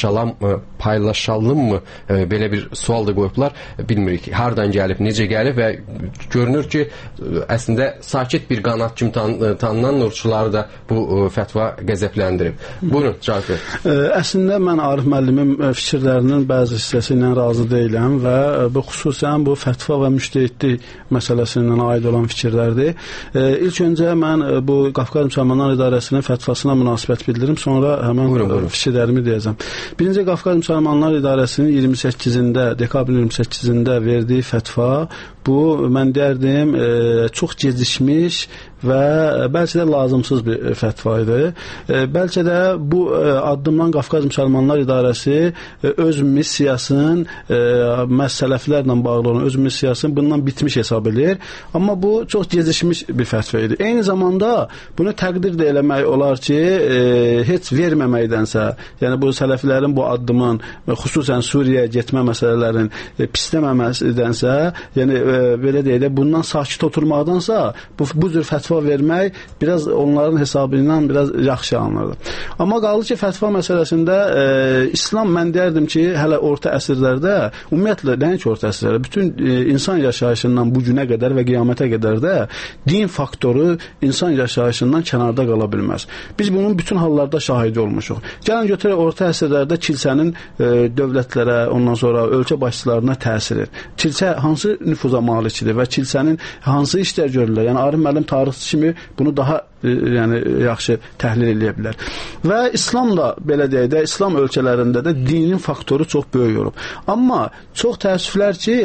Paylaşalım mı? Belə bir sual da qoyublar. Bilmirik, hardan gəlib, necə gəlib və görünür ki, əslində sakit bir qanat kimi tanınan nurçuları da bu fətva qəzəbləndirib. Buyurun, cavab ver.
Əslində mən Arif müəllimin fikirlərinin bəzi hissəsi ilə razı deyiləm və bu xüsusən xüsusən bu fətva və müştəhidlik məsələsinə aid olan fikirlərdir. İlk öncə mən bu Qafqaz Müsəlmanlar İdarəsinin fətvasına münasibət bildirim, sonra həmən fikirlərimi deyəcəm. Birinci Qafqaz Müsəlmanlar İdarəsinin 28-də, dekabrın 28-də verdiyi fətva, bu mən deyərdim çox gecikmiş və bəlkə də lazımsız bir fətva idi. Bəlkə də bu addımdan Qafqaz Müsəlmanlar İdarəsi öz missiyasının məsələflərlə bağlı olan öz missiyasını bundan bitmiş hesab edir. Amma bu çox gecikmiş bir fətva idi. Eyni zamanda bunu təqdir də eləmək olar ki, heç verməməkdənsə, yəni bu sələfilərin bu addımın xüsusən Suriyaya getmə məsələlərin pisləməməsidənsə, yəni belə deyək də bundan sakit oturmaqdansa bu cür fətva vermək biraz onların hesabı ilə biraz yaxşı alınırdı. Amma qaldı ki, fətva məsələsində İslam mən deyərdim ki, hələ orta əsrlərdə, ümumiyyətlə nəinki orta əsrlərdə, bütün insan yaşayışından bu günə qədər və qiyamətə qədər də din faktoru insan yaşayışından kənarda qala bilməz. Biz bunun bütün hallarda şahidi olmuşuq. Gəlin götürək orta əsrlərdə kilsənin dövlətlərə, ondan sonra ölkə başçılarına təsiri. Kilsə hansı nüfuza malikdir və kilsənin hansı işlər görürlər? Yəni Arif müəllim tarixçi kimi bunu daha yaxşı təhlil edə bilər. Və İslam da belə deyək də, İslam ölkələrində də dinin faktoru çox böyük olub. Amma çox təəssüflər ki,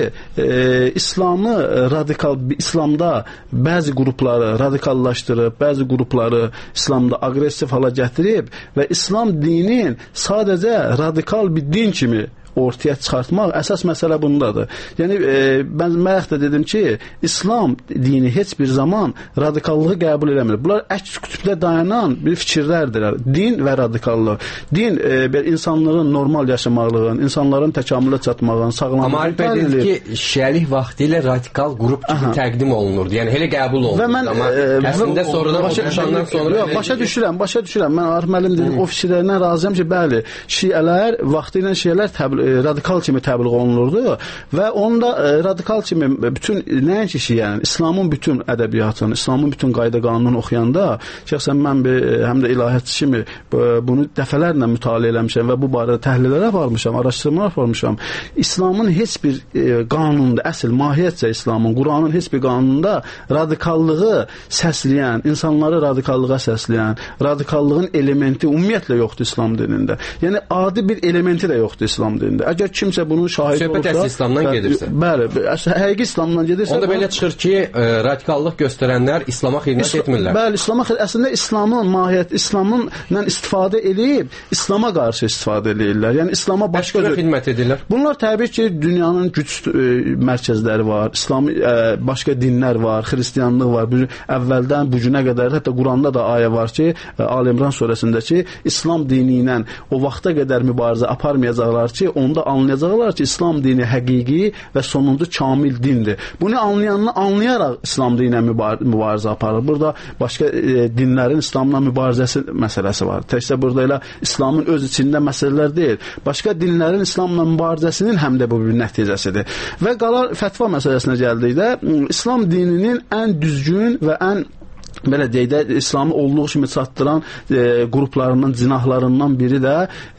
İslamda bəzi qrupları radikallaşdırıb, bəzi qrupları İslamda aqressiv hala gətirib və İslam dinin sadəcə radikal bir din kimi ortaya çıxartmaq, əsas məsələ bundadır. Yəni, mən da dedim ki, İslam dini heç bir zaman radikallığı qəbul eləmir. Bunlar əks qütbdə dayanan bir fikirlərdir. Din və radikallıq. Din, insanların normal yaşamaqlığın, insanların təkamülə çatmağın, sağlamlığın...
Amma Arif bəy dedi ki, şiəlik vaxtı ilə radikal qrup kimi təqdim olunurdu. Yəni, elə qəbul olunurdu. Amma əslində sonradan oturuşandan sonra...
Başa düşürəm. Mən Arif müəllim dedim, o fikirlərindən razıyam ki, bəli, şiələr, vaxtı ilə şiələr radikal kimi təbliğ olunurdu və onda radikal kimi bütün nəinki şiənin, İslamın bütün ədəbiyyatını, İslamın bütün qayda qanununu oxuyanda, şəxsən mən həm də ilahiyyatçı kimi bunu dəfələrlə mütaliə eləmişəm və bu barədə təhlillər aparmışam, araşdırmalar aparmışam. İslamın heç bir qanununda, əsl mahiyyətcə İslamın, Quranın heç bir qanununda radikallığı səsləyən, insanları radikallığa səsləyən, radikallığın elementi ümumiyyətlə yoxdur İslam dinində. Yəni, adi bir elementi də yoxdur İslam dinində. Əgər kimsə bunun şahidi olsa...
Söhbət əsl İslamdan gedirsə.
Bəli, həqiqi İslamdan gedirsə...
Onda belə çıxır ki, radikallıq göstərənlər İslama xidmət etmirlər.
Bəli, əslində İslamın mahiyyəti, İslamla istifadə edib, İslama qarşı istifadə edirlər. Yəni, İslama başqa...
Başqa xidmət edirlər.
Bunlar təbii ki, dünyanın güc mərkəzləri var, İslam, başqa dinlər var, xristiyanlıq var. Əvvəldən bu günə qədər, hətta Quranda da ayə var ki, Al-İmran surəsindəki İslam dini ilə o vaxta qədər mübarizə aparmayacaqlar ki, onda anlayacaqlar ki, İslam dini həqiqi və sonuncu kamil dindir. Bunu anlayaraq İslam dini ilə mübarizə aparır. Burada başqa dinlərin İslamla mübarizəsi məsələsi var. Təkcə burada elə İslamın öz içində məsələlər deyil. Başqa dinlərin İslamla mübarizəsinin həm də bu bir nəticəsidir. Və qalan fətva məsələsinə gəldikdə, İslam dininin ən düzgün və ən belə deyək də, İslamı olduğu kimi çatdıran qruplarından, cinahlarından biri də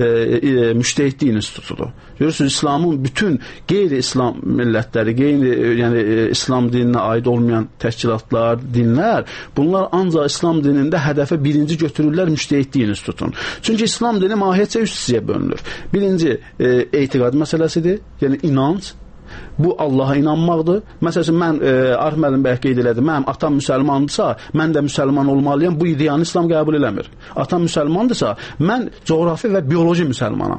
müştəhidlik institutudur. Görürsünüz, İslamın bütün qeyri-İslam millətləri, yəni İslam dininə aid olmayan təşkilatlar, dinlər, bunlar ancaq İslam dinində hədəfə birinci götürürlər müştəhidlik institutun. Çünki İslam dini mahiyyətcə üç hissəyə bölünür. Birinci, etiqad məsələsidir, yəni inanc. Bu Allaha inanmaqdır. Məsələn, mən Arif müəllim bəy qeyd elədi, mənim atam müsəlmandırsa, mən də müsəlman olmalıyam. Bu ideyanı İslam qəbul eləmir. Atam müsəlmandırsa, mən coğrafi və bioloji müsəlmanam.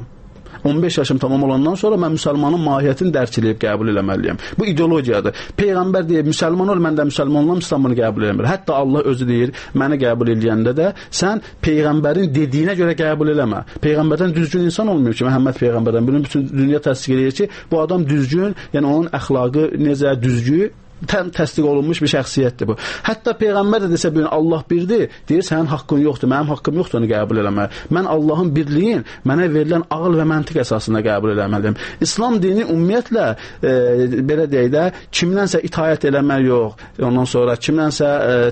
15 yaşım tamam olandan sonra mən müsəlmanın mahiyyətini dərk edib qəbul eləməliyəm. Bu ideologiyadır. Peyğəmbər deyir, müsəlman ol, mən də müsəlman olam, İslam bunu qəbul eləmir. Hətta Allah özü deyir, məni qəbul eləyəndə də sən Peyğəmbərin dediyinə görə qəbul eləmə. Peyğəmbərdən düzgün insan olmuyor ki, Məhəmməd Peyğəmbərdən. Bunu bütün dünya təsdiq edir ki, bu adam düzgün, yəni onun əxlaqı necə düzgün, təsdiq olunmuş bir şəxsiyyətdir bu. Hətta Peyğəmbər də desə, Allah birdir, deyir, sənin haqqın yoxdur, mənim haqqım yoxdur onu qəbul eləmək. Mən Allahın birliyin mənə verilən ağıl və məntiq əsasında qəbul eləməliyim. İslam dini ümumiyyətlə, belə deyək də, kimdənsə itaət eləmək yox, ondan sonra kimdənsə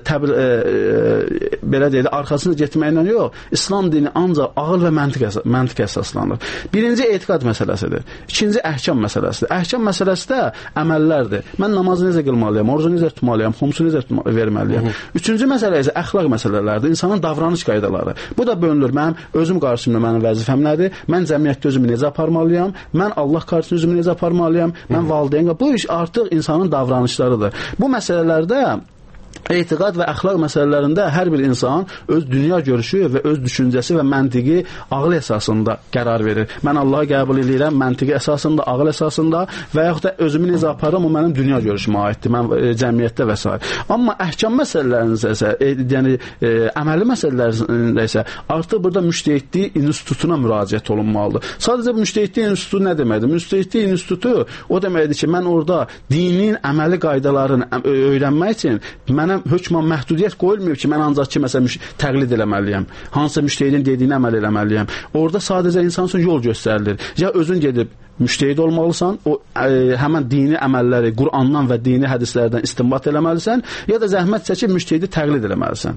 belə deyək də, arxasını getməklə yox, İslam dini ancaq ağıl və məntiq əsaslanır. Birinci etiqad məsələsidir. İkinci əhkam məsələsidir. Əhkam məsələsi də əməllərdir. Mən namazı necə qılmalıyam, orucu necə tutmalıyam, xumsu necə verməliyəm. Üçüncü məsələ isə əxlaq məsələlərdir, insanın davranış qaydaları. Bu da bölünür. Mənim özüm qarşımda mənim vəzifəm nədir? Mən cəmiyyətdə özümü necə aparmalıyam? Mən Allah qarşısında özümü necə aparmalıyam? Mən valideyn. Bu iş artıq insanın davranışlarıdır. Bu məsələlərdə etiqad və əxlaq məsələlərində hər bir insan öz dünya görüşü və öz düşüncəsi və məntiqi ağıl əsasında qərar verir. Mən Allahı qəbul edirəm, məntiqi əsasında, ağıl əsasında və yaxud da özümü necə aparıram, o mənim dünya görüşümə aiddir, mən cəmiyyətdə və s. Amma əhkam məsələlərində isə, yəni əməli məsələlərində isə artıq burada müştəhidlik institutuna müraciət olunmalıdır. Sadəcə müştəhidlik institutu nə deməkdir? Müştəhidlik institutu o deməkdir ki, mən orada dinin əməli qaydalarını öyrənmək üçün mənə hökmən məhdudiyyət qoyulmuyor ki, mən ancaq ki, məsələn, təqlid eləməliyəm. Hansısa müştəhidin dediyini əməl eləməliyəm. Orada sadəcə insan üçün yol göstərilir. Ya özün gedib müştəhid olmalısan, o həmən dini əməlləri Qur'andan və dini hədislərdən istinbat eləməlisən, ya da zəhmət çəkib müştəhidi təqlid eləməlisən.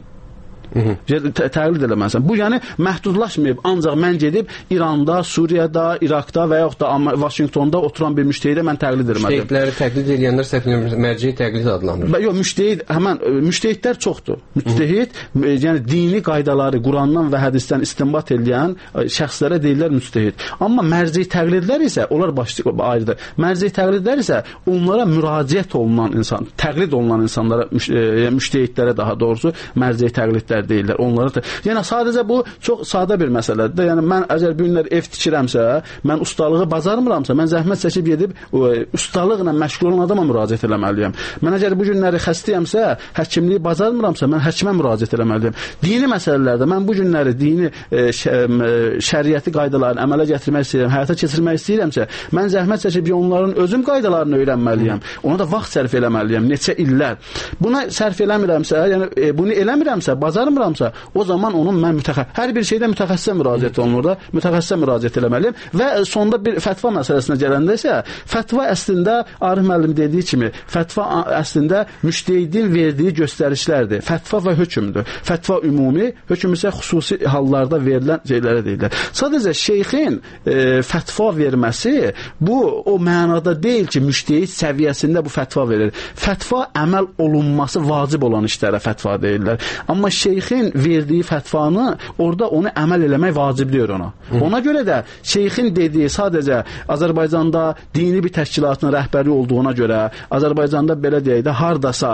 Təqlid eləməlisən. Bu, yəni, məhdudlaşmayıb, ancaq mən gedib İranda, Suriyada, İraqda və yaxud da Vaşinqtonda oturan bir müştehidə mən təqlid eləməliyəm.
Müştehidləri təqlid edənlər səhv mərciyi təqlid adlanır.
Yox, müştehid, həmən müştehidlər çoxdur. Müştehid, yəni dini qaydaları Qurandan və hədisdən istinbat edən şəxslərə deyirlər müştehid. Amma mərciyi təqlidlər isə, onlar ayrıdır. Mərciyi təqlidlər isə onlara müraciət olunan insan, təqlid olunan insanlara, müştehidlərə daha doğrusu mərciyi təqlidlər deyirlər. Onları yəni sadəcə bu çox sadə bir məsələdir. Yəni mən əgər bu günlər ev tikirəmsə, mən ustalığı bacarmıramsa, mən zəhmət çəkib gedib ustalıqla məşğul olan adama müraciət eləməliyəm. Mən əgər bu günləri xəstəyəmsə, həkimliyi bacarmıramsa, mən həkimə müraciət eləməliyəm. Dini məsələlərdə mən bu günləri dini şəriəti qaydalarını əmələ gətirmək istəyirəm, həyata keçirmək istəyirəmsə, mən zəhmət çəkib onların özüm qaydalarını öyrənməliyəm. Ona da vaxt sərf eləməliyəm, neçə illər. Buna sərf eləmirəmsə, yəni bunu eləmirəmsə, bacarmıramsa, o zaman onun mən hər bir şeydə mütəxəssisə müraciət olunur da, mütəxəssisə müraciət eləməliyəm və sonda bir fətva məsələsinə gələndə isə, fətva əslində Arif müəllim dediyi kimi, fətva əslində müştehidin verdiyi göstərişlərdir. Fətva və hökmdür. Fətva ümumi, hökm isə xüsusi hallarda verilən şeylərə deyirlər. Sadəcə şeyxin fətva verməsi bu o mənada deyil ki, müştehid səviyyəsində bu fətva verir. Fətva əməl olunması vacib olan işlərə fətva deyirlər. Amma şeyxin verdiyi fətvanı orada onu əməl eləmək vacib deyir ona. Ona görə də şeyxin dediyi sadəcə Azərbaycanda dini bir təşkilatın rəhbəri olduğuna görə, Azərbaycanda belə deyək də hardasa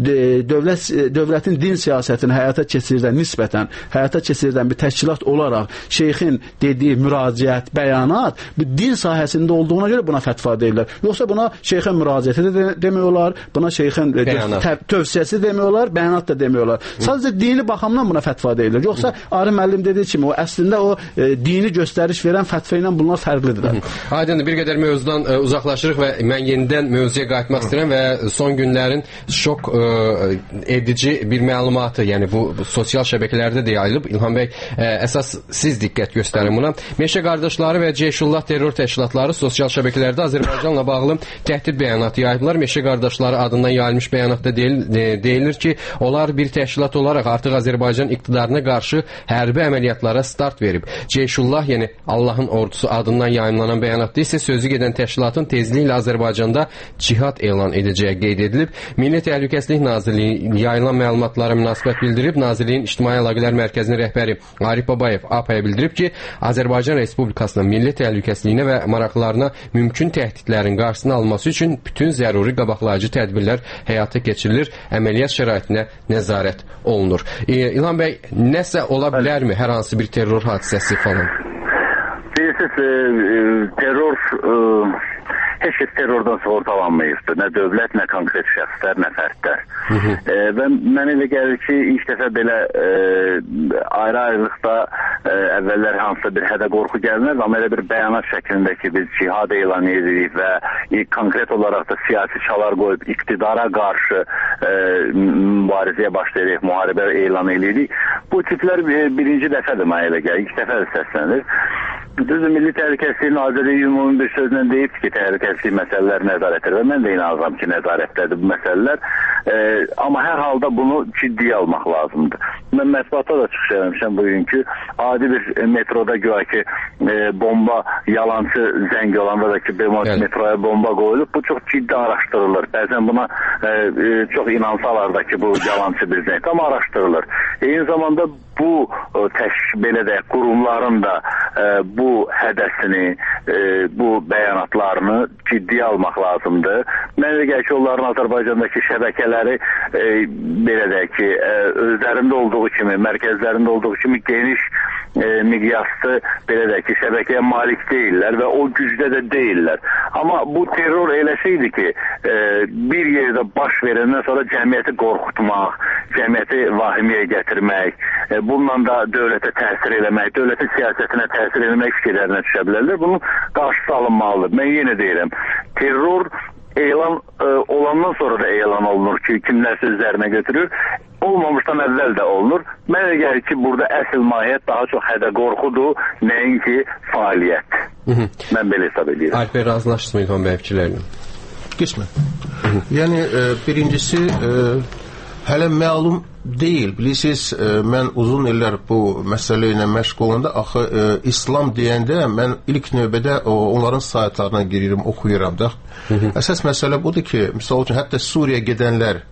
dövlətin din siyasətini həyata keçirdən nisbətən, həyata keçirdən bir təşkilat olaraq şeyxin dediyi müraciət, bəyanat bu din sahəsində olduğuna görə buna fətva deyirlər. Yoxsa buna şeyxin müraciəti də demək olar, buna şeyxin tövsiyəsi demək olar, bəyanat da demək olar. Sadəcə dini baxımdan buna fətva deyilir. Yoxsa Arif müəllim dediyi kimi o əslində o dini göstəriş verən fətva ilə bunlar fərqlidirlər.
Aydındır, bir qədər mövzudan uzaqlaşırıq və mən yenidən mövzuya qayıtmaq istəyirəm və son günlərin şok edici bir məlumatı, yəni bu sosial şəbəkələrdə də yayılıb. İlham bəy, əsas siz diqqət göstərin buna. Meşə qardaşları və Ceyşullah terror təşkilatları sosial şəbəkələrdə Azərbaycanla bağlı təhdid bəyanatı yayıblar. Meşə qardaşları adından yayılmış bəyanatda deyilir ki, onlar bir təşkilat olaraq artıq Azərbaycan iqtidarına qarşı hərbi əməliyyatlara start verib. Ceyşullah, yəni Allahın ordusu adından yayımlanan bəyanatda isə sözü gedən təşkilatın tezliklə Azərbaycanda cihad elan edəcəyi qeyd edilib. Milli Təhlükəsizlik Nazirliyi yayılan məlumatlara münasibət bildirib. Nazirliyin İctimai Əlaqələr Mərkəzinin rəhbəri Arif Babayev APA-ya bildirib ki, Azərbaycan Respublikasının milli təhlükəsizliyinə və maraqlarına mümkün təhdidlərin qarşısını alması üçün bütün zəruri qabaqlayıcı tədbirlər həyata keçirilir, əməliyyat şəraitinə nəzarət olunur. İlham bəy, nəsə ola bilərmi hər hansı bir terror hadisəsi falan?
Bilirsiniz, terror heç kəs terrordan sığortalanmayıbdır. Nə dövlət, nə konkret şəxslər, nə fərdlər. Və mənə elə gəlir ki, ilk dəfə belə ayrı-ayrılıqda əvvəllər hansısa bir hədə qorxu gəlməz, amma elə bir bəyanat şəklində ki, biz cihad elan edirik və konkret olaraq da siyasi çalar qoyub iqtidara qarşı mübarizəyə başlayırıq, müharibə elan edirik. Bu tiplər birinci dəfədir mənə elə gəlir, ilk dəfə səslənir. Düzdür, Milli Təhlükəsizlik Nazirliyi ümumi bir sözlə deyib ki, təhlükəsizlik məsələləri nəzarətdir və mən də inanıram ki, nəzarətdədir bu məsələlər. Amma hər halda bunu ciddiyə almaq lazımdır. Mən mətbuata da çıxış eləmişəm bugünkü. Adi bir metroda güya ki, bomba, yalancı zəng olanda da ki, metroya bomba qoyulub. Bu çox ciddi araşdırılır. Bəzən buna çox inansalar da ki, bu yalancı bir zəng. Tam araşdırılır. Eyni zamanda bu belə də qurumların da bu hədəsini, bu bəyanatlarını ciddiyə almaq lazımdır. Mən də gəlir ki, onların Azərbaycandakı şəbəkələri belə də ki, özlərində olduğu kimi, mərkəzlərində olduğu kimi geniş miqyaslı belə də ki, şəbəkəyə malik deyirlər və o gücdə də deyirlər. Amma bu terror eləsəydi ki, bir yerdə baş verəndən sonra cəmiyyəti qorxutmaq, cəmiyyəti vahimiyə gətirmək, bununla da dövlətə təsir eləmək, dövlətin siyasətinə təsir eləmək fikirlərinə düşə bilərlər. Bunun qarşısı alınmalıdır. Mən yenə deyirəm, terror elan olandan sonra da elan olunur ki, kimlərsə üzərinə götürür. Olmamışdan əvvəl də olunur. Mənə gəlir ki, burada əsl mahiyyət daha çox hədə qorxudur, nəinki fəaliyyət. Mən belə hesab edirəm.
Alper, razılaşdınız İlham bəy fikirlərini?
Qismən. Yəni, birincisi, hələ məlum deyil. Bilirsiniz, mən uzun illər bu məsələ ilə məşğul olanda, axı İslam deyəndə mən ilk növbədə onların saytlarına girirəm, oxuyuram da. Əsas məsələ budur ki, misal üçün, hətta Suriyə gedənlər,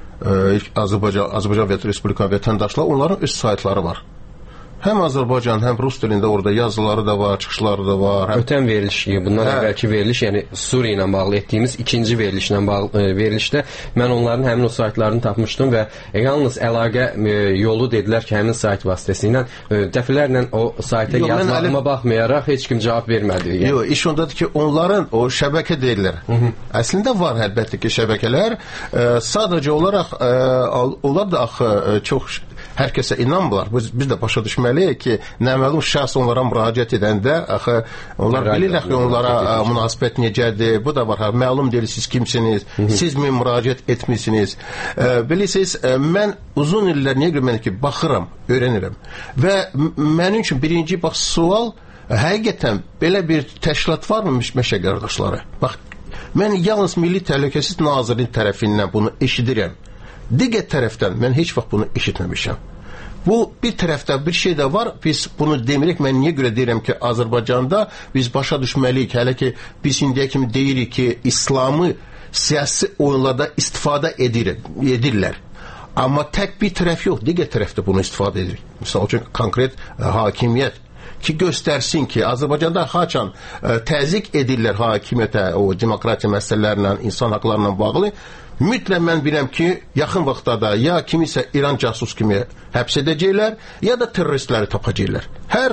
Azərbaycan və Respublikan vətəndaşlar, onların öz saytları var. Həm Azərbaycan, həm Rus dilində orada yazıları da var, çıxışları da var.
Ötən veriliş, bundan əvvəlki veriliş, yəni Suriya ilə bağlı etdiyimiz ikinci verilişlə bağlı verilişdə mən onların həmin o saytlarını tapmışdım və yalnız əlaqə yolu dedilər ki, həmin sayt vasitəsilə dəfələrlə o sayta yazmağıma baxmayaraq heç kim cavab vermədi.
Yox, iş ondadır ki, onların o şəbəkə deyirlər. Əslində var əlbəttə ki, şəbəkələr. Sadəcə olaraq onlar da axı çox hər kəsə inanmırlar. Biz də başa düşməliyik ki, naməlum şəxs onlara müraciət edəndə, axı, onlar bilirlər ki, onlara münasibət necədir, bu da var, məlum deyil, siz kimsiniz, siz mi müraciət etmişsiniz. Bilirsiniz, mən uzun illər niyə görə ki, baxıram, öyrənirəm və mənim üçün birinci sual, həqiqətən belə bir təşkilat varmı Meşə qardaşları? Bax, mən yalnız Milli Təhlükəsizlik Nazirliyi tərəfindən bunu eşidirəm. Digər tərəfdən mən heç vaxt bunu eşitməmişəm. Bu bir tərəfdə bir şey də var, biz bunu demirik, mən niyə görə deyirəm ki, Azərbaycanda biz başa düşməliyik, hələ ki biz indiyə kimi deyirik ki, İslamı siyasi oyunlarda istifadə edirlər. Amma tək bir tərəf yox, digər tərəfdə bunu istifadə edir. Misal üçün, konkret hakimiyyət ki, göstərsin ki, Azərbaycanda haçan təzyiq edirlər hakimiyyətə, o demokratiya məsələlərlə, insan haqlarla bağlı. Mütləq mən biləm ki, yaxın vaxtda ya kimisə İran casus kimi həbs edəcəklər, ya da terroristləri tapacaqlar. Hər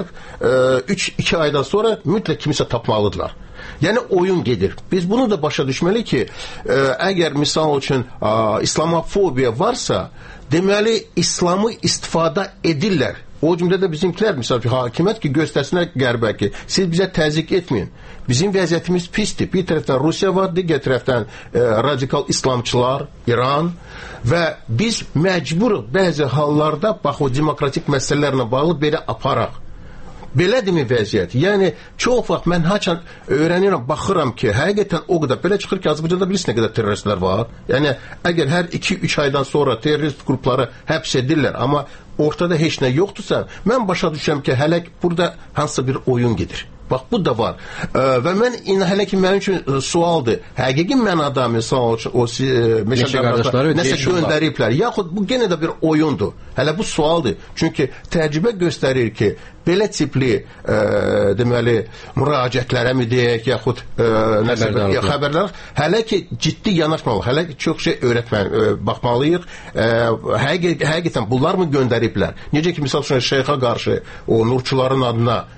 2 aydan sonra mütləq kimisə tapmalıdırlar. Yəni oyun gedir. Biz bunu da başa düşməliyik ki, əgər misal üçün İslamofobiya varsa, deməli İslamı istifadə edirlər. O cümlədə bizimkilər, misal ki, hakimiyyət ki, göstərsinlər qərbə ki, siz bizə təzyiq etməyin. Bizim vəziyyətimiz pisdir. Bir tərəfdən Rusiya var, digər tərəfdən radikal İslamçılar, İran və biz məcburuq bəzi hallarda, bax, o demokratik məsələlərlə bağlı belə aparaq. Belədirmi vəziyyət? Yəni, çox vaxt mən haçan öyrənirəm, baxıram ki, həqiqətən o qədər belə çıxır ki, Azərbaycanda bilirsiniz nə qədər terroristlər var. Yəni, əgər hər 2-3 aydan sonra terrorist qrupları həbs edirlər, amma ortada heç nə yoxdursa, mən başa düşürəm ki, hələ burada hansısa bir oyun gedir. Bax, bu da var. Və mən hələ ki, mənim üçün sualdır. Həqiqi mənada, misal üçün, o Meşə qardaşları nəsə göndəriblər. Yaxud bu genə də bir oyundur. Hələ bu sualdır. Çünki təcrübə göstərir ki, belə tipli deməli, müraciətlərə mi deyək, yaxud xəbərlər, hələ ki, ciddi yanaşmalıyıq. Hələ ki, çox şey baxmalıyıq. Həqiqətən bunlar mı göndəriblər? Necə ki, misal üçün, şeyxa qarşı, o nurçuların adına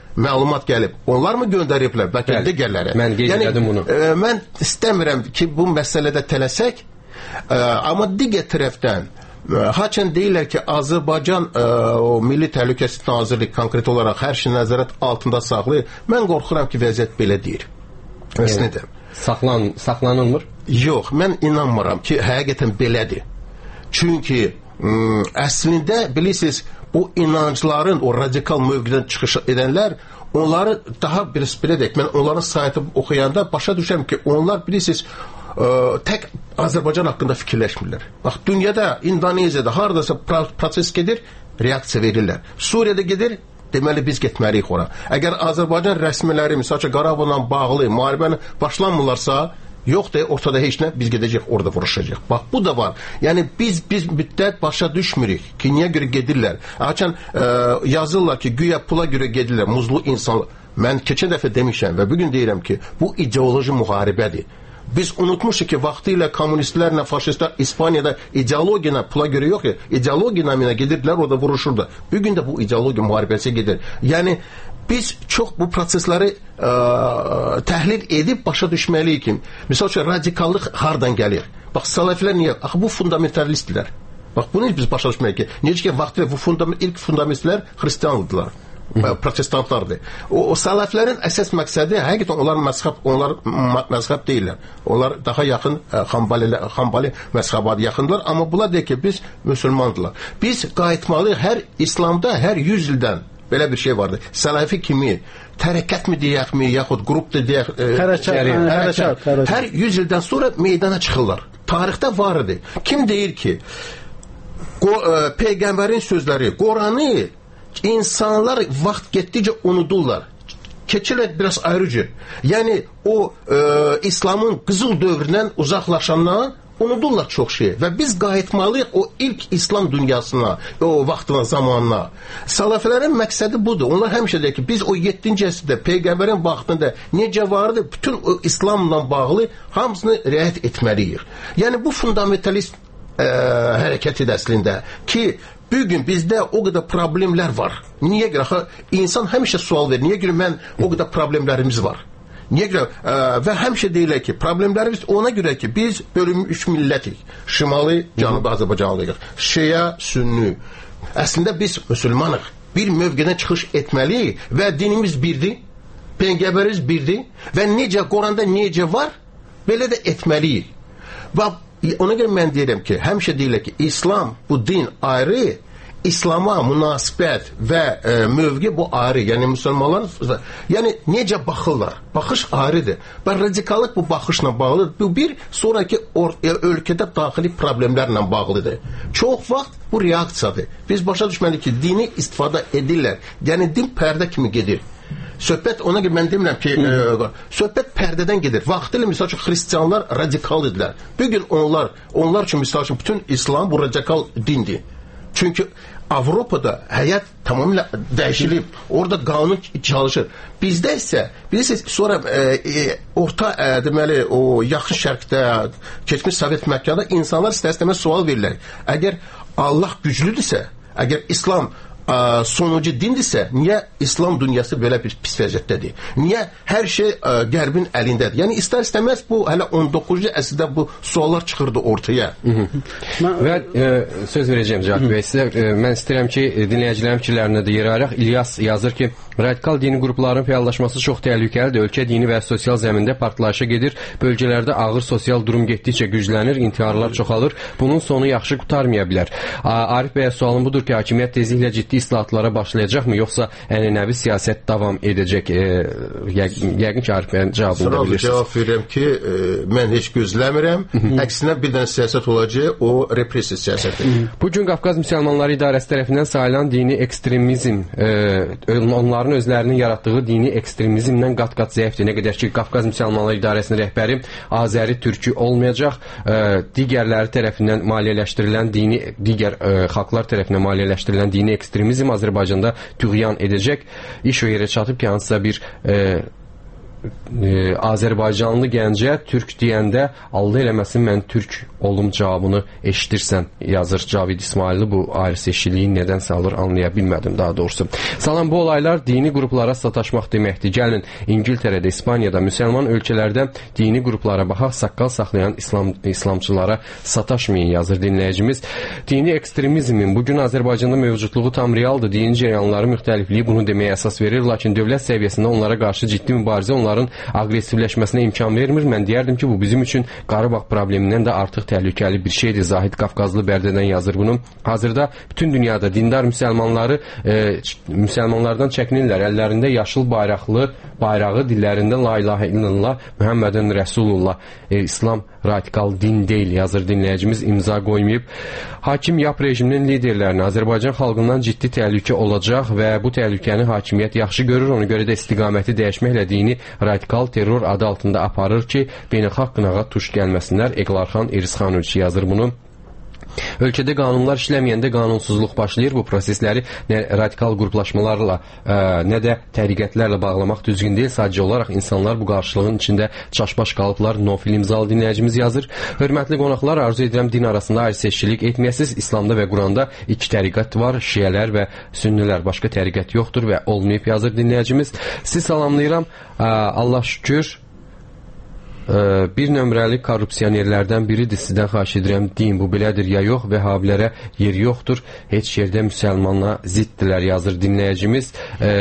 məlumat gəlib. Onlar mı göndəriblər? Bəlkə digərləri.
Mən qeyd edim bunu.
Mən istəmirəm ki, bu məsələdə tələsək, amma digər tərəfdən haçan deyirlər ki, Azərbaycan o Milli Təhlükəsizlik Nazirliyi konkret olaraq hər şey nəzarət altında saxlayır. Mən qorxuram ki, vəziyyət belə deyil. Əslində.
Saxlanılmır?
Yox, mən inanmıram ki, həqiqətən belədir. Çünki əslində bilirsiniz, bu inancların o radikal mövqedən çıxış edənlər, onları daha belə deyək, mən onların saytını oxuyanda başa düşürəm ki, onlar bilirsiniz, tək Azərbaycan haqqında fikirləşmirlər. Bax, dünyada, İndoneziyada, haradasa proses gedir, reaksiya verirlər. Suriyada gedir, deməli biz getməliyik ora. Əgər Azərbaycan rəsmiləri, məsələn, Qarabağla bağlı müharibəni başlanmırlarsa, yoxdur, ortada heç nə, biz gedəcək, orada vuruşacaq. Bax, bu da var. Yəni, biz müddət başa düşmürük ki, niyə görə gedirlər? Haçan yazırlar ki, güya pula görə gedirlər, muzlu insanlar. Mən keçən dəfə demişəm və bugün deyirəm ki, bu ideoloji müharibədir. Biz unutmuşuq ki, vaxtı ilə kommunistlərlə, faşistlər İspaniyada ideologiyana, pula görə yox ya, ideologiyana gedirdilər, orada vuruşurdu. Bugün də bu ideologiya müharibəsi gedir. Yəni, biz çox bu prosesləri təhlil edib başa düşməliyik ki, misal üçün, radikallıq hardan gəlir? Bax, salafilər niyə? Axı, bu fundamentalistlər. Bax, bunu biz başa düşməliyik ki, necə ki, vaxtı ilə ilk fundamentistlər xristiyanlıdırlar. Protestantlardır. O salaflərin əsas məqsədi həqiqətən onlar məzhəb deyirlər. Onlar daha yaxın Xambali məzhəbə yaxındırlar, amma bunlar deyir ki, biz müsəlmandırlar. Biz qayıtmalıyıq, hər İslamda hər 100 ildən belə bir şey vardır. Salafi kimi tərəqqət mi deyəkmi, yaxud qrup da deyək, hərəkat. Hər 100 ildən sonra meydana çıxırlar. Tarixdə var idi. Kim deyir ki, Peyğəmbərin sözləri, Qoranı insanlar vaxt getdikcə unudurlar. Keçirlər biraz ayrıcı. Yəni, o İslamın qızıl dövründən uzaqlaşandan unudurlar çox şey. Və biz qayıtmalıyıq o ilk İslam dünyasına, o vaxtına, zamanına. Salafələrin məqsədi budur. Onlar həmişə deyir ki, biz o 7-ci əsrdə, Peyğəmbərin vaxtında necə vardı, bütün o İslamla bağlı hamısını riayət etməliyik. Yəni, bu fundamentalist hərəkətidir əslində ki, bugün bizdə o qədər problemlər var. Niyə görə? İnsan həmişə sual verir. Niyə görə mən o qədər problemlərimiz var? Niyə görə? Və həmişə deyirlər ki, problemlərimiz ona görə ki, biz bölünmüş millətik. Şimali, Cənubi Azərbaycanlıyıq. Şiə, Sünni. Əslində biz müsəlmanıq. Bir mövqedən çıxış etməliyik və dinimiz birdir. Peyğəmbərimiz birdir. Və necə, Quranda necə var, belə də etməliyik. Və ona görə mən deyirəm ki, həmişə deyirlər ki, İslam, bu din ayrı, İslama münasibət və mövqe bu ayrı. Yəni, müsəlmanlar, yəni, necə baxırlar? Baxış ayrıdır. Və radikallıq bu baxışla bağlıdır. Bu bir sonraki ölkədə daxili problemlərlə bağlıdır. Çox vaxt bu reaksiyadır. Biz başa düşməliyik ki, dini istifadə edirlər. Yəni, din pərdə kimi gedir. Söhbət ona görə mən demirəm ki, söhbət pərdədən gedir. Vaxtilə misal üçün xristianlar radikal idilər. Bugün onlar üçün misal üçün bütün İslam bu radikal dindir. Çünki Avropada həyat tamamilə dəyişilib. Orada qanun çalışır. Bizdə isə bilirsiniz, sonra orta deməli o yaxın şərqdə, keçmiş Sovet Məkkədə insanlar istər-istəməz sual verirlər. Əgər Allah güclüdürsə, əgər İslam sonucu dindirsə, niyə İslam dünyası belə bir pis vəziyyətdədir? Niyə hər şey qərbin əlindədir? Yəni, istər-istəməz bu, hələ 19-cu əsrdə bu suallar çıxırdı ortaya.
Və söz verəcəyim Cahit bəy sizə. Mən istəyirəm ki, dinləyicilərin fikirlərinə də yer ayıraq. İlyas yazır ki, radikal dini qrupların fəallaşması çox təhlükəlidir. Ölkə dini və sosial zəmində partlayışa gedir. Bölgələrdə ağır sosial durum getdikcə güclənir, intiharlar çoxalır. Bunun sonu yaxşı qurtarmaya bilər. Arif bəyə sualım budur ki, hakimiyyət tezliklə ciddi islahatlara başlayacaqmı, yoxsa ənənəvi siyasət davam edəcək? Yəqin ki, Arif bəyin cavabını da bilirsiniz.
Cavab verirəm ki, mən heç gözləmirəm. Əksinə bir dənə siyasət olacaq, o repressiv siyasətdir.
Bugün Qafqaz Müsəlmanları İdarəsi tərəfindən sayılan dini ekstremizm, onların özlərinin yaratdığı dini ekstremizmdən qat-qat zəifdir. Nə qədər ki, Qafqaz Müsəlmanları İdarəsinin rəhbəri Azəri türkü olmayacaq, digərləri tərəfindən maliyyələşdirilən digər xalqlar tərəfindən maliyyələşdirilən dini ekstremizm Azərbaycanda tüğyan edəcək. İş o yerə çatıb ki, hansısa bir Azərbaycanlı gəncə türk deyəndə Allah eləməsin mən türk olum cavabını eşidirsən yazır Cavid İsmailli. Bu ayrı seçkiliyi nədənsə alır anlaya bilmədim daha doğrusu. Salam, bu olaylar dini qruplara sataşmaq deməkdir. Gəlin İngiltərədə, İspaniyada, müsəlman ölkələrdə dini qruplara baxaq, saqqal saxlayan İslamçılara sataşmayın yazır dinləyicimiz. Dini ekstremizmin bugün Azərbaycanda mövcudluğu tam realdır. Dini cərəyanların müxtəlifliyi bunu deməyə əsas verir, lakin dövlət səviyyəsində onlara qarşı ciddi mübarizə onların aqressivləşməsinə imkan vermir. Mən deyərdim ki, bu bizim üçün Qarabağ problemindən də artıq təhlükəli bir şeydir. Zahid Qafqazlı Bərdədən yazır bunu. Hazırda bütün dünyada dindar müsəlmanlardan çəkinirlər. Əllərində yaşıl bayrağı, dillərində la ilahə illallah, Muhammedun Rasulullah. İslam radikal din deyil yazır dinləyicimiz, imza qoymayıb. Hakim YAP rejiminin liderlərinə Azərbaycan xalqından ciddi təhlükə olacaq və bu təhlükəni hakimiyyət yaxşı görür. Ona görə də istiqaməti dəyişməklə dini radikal terror adı altında aparır ki, beynəlxalq qınağa tuş gəlməsinlər. Eqlarxan İrisxan Ölçü yazır bunu. Ölkədə qanunlar işləməyəndə qanunsuzluq başlayır. Bu prosesləri nə radikal qruplaşmalarla, nə də təriqətlərlə bağlamaq düzgün deyil. Sadəcə olaraq insanlar bu qarşılığın içində çaşbaş qalıblar. Nofil imzalı dinləyicimiz yazır. Hörmətli qonaqlar, arzu edirəm din arasında ayrı seçkilik etməyəsiz. İslamda və Quranda iki təriqət var. Şiələr və sünnilər. Başqa təriqət yoxdur və olmayıb yazır dinləyicimiz. Sizi salamlayıram. Allah şükür. Bir nömrəli korrupsionerlərdən biridir. Sizdən xahiş edirəm, deyin bu belədir ya yox, vəhabilərə yer yoxdur. Heç yerdə müsəlmanla ziddirlər yazır dinləyicimiz.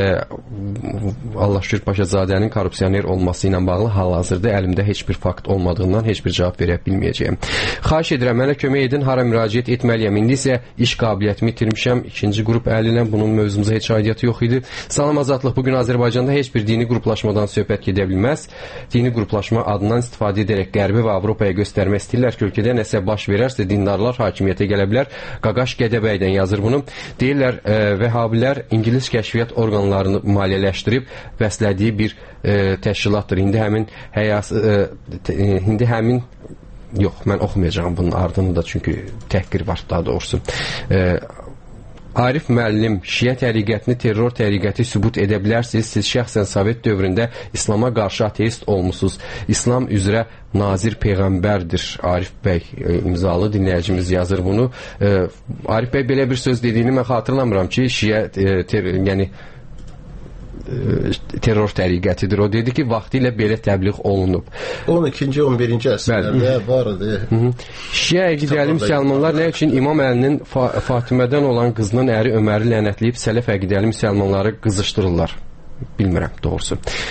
Allah şükür Paşazadənin korrupsioner olması ilə bağlı hal-hazırda əlimdə heç bir fakt olmadığından heç bir cavab verə bilməyəcəyim. Xahiş edirəm, mənə kömək edin, hara müraciət etməliyəm. İndi isə iş qabiliyyətimi itirmişəm. İkinci qrup əli ilə bunun mövzumuza heç aidiyyatı yox idi. Salam azadlıq, bugün Azərbaycanda heç bir dini qruplaşmadan söhbət gedə bilməz. Dini qruplaşma adından istifadə edərək Qərbi və Avropaya göstərmək istəyirlər ki, ölkədə nəsə baş verərsə dindarlar hakimiyyətə gələ bilər. Qaqaş Gədəbəydən yazır bunu. Deyirlər, vəhabilər İngilis kəşfiyyat orqanlarını maliyyələşdirib bəslədiyi bir təşkilatdır. Yox, mən oxumayacağım bunun ardını da, çünki təhqir var daha doğrusu. Arif müəllim, Şiə təriqətini terror təriqəti sübut edə bilərsiniz. Siz şəxsən Sovet dövründə İslama qarşı ateist olmusunuz. İslam üzrə nazir peyğəmbərdir. Arif bəy imzalı dinləyicimiz yazır bunu. Arif bəy belə bir söz dediyini mən xatırlamıram ki, Şiə terror təriqətidir. O dedi ki, vaxtilə belə təbliğ olunub.
12-ci, 11-ci əsrlərdə var idi.
Şiə əqidəli müsəlmanlar nə üçün İmam Əlinin Fatimədən olan qızının əri Öməri lənətləyib sələf əqidəli müsəlmanları qızışdırırlar? Bilmirəm doğrusu.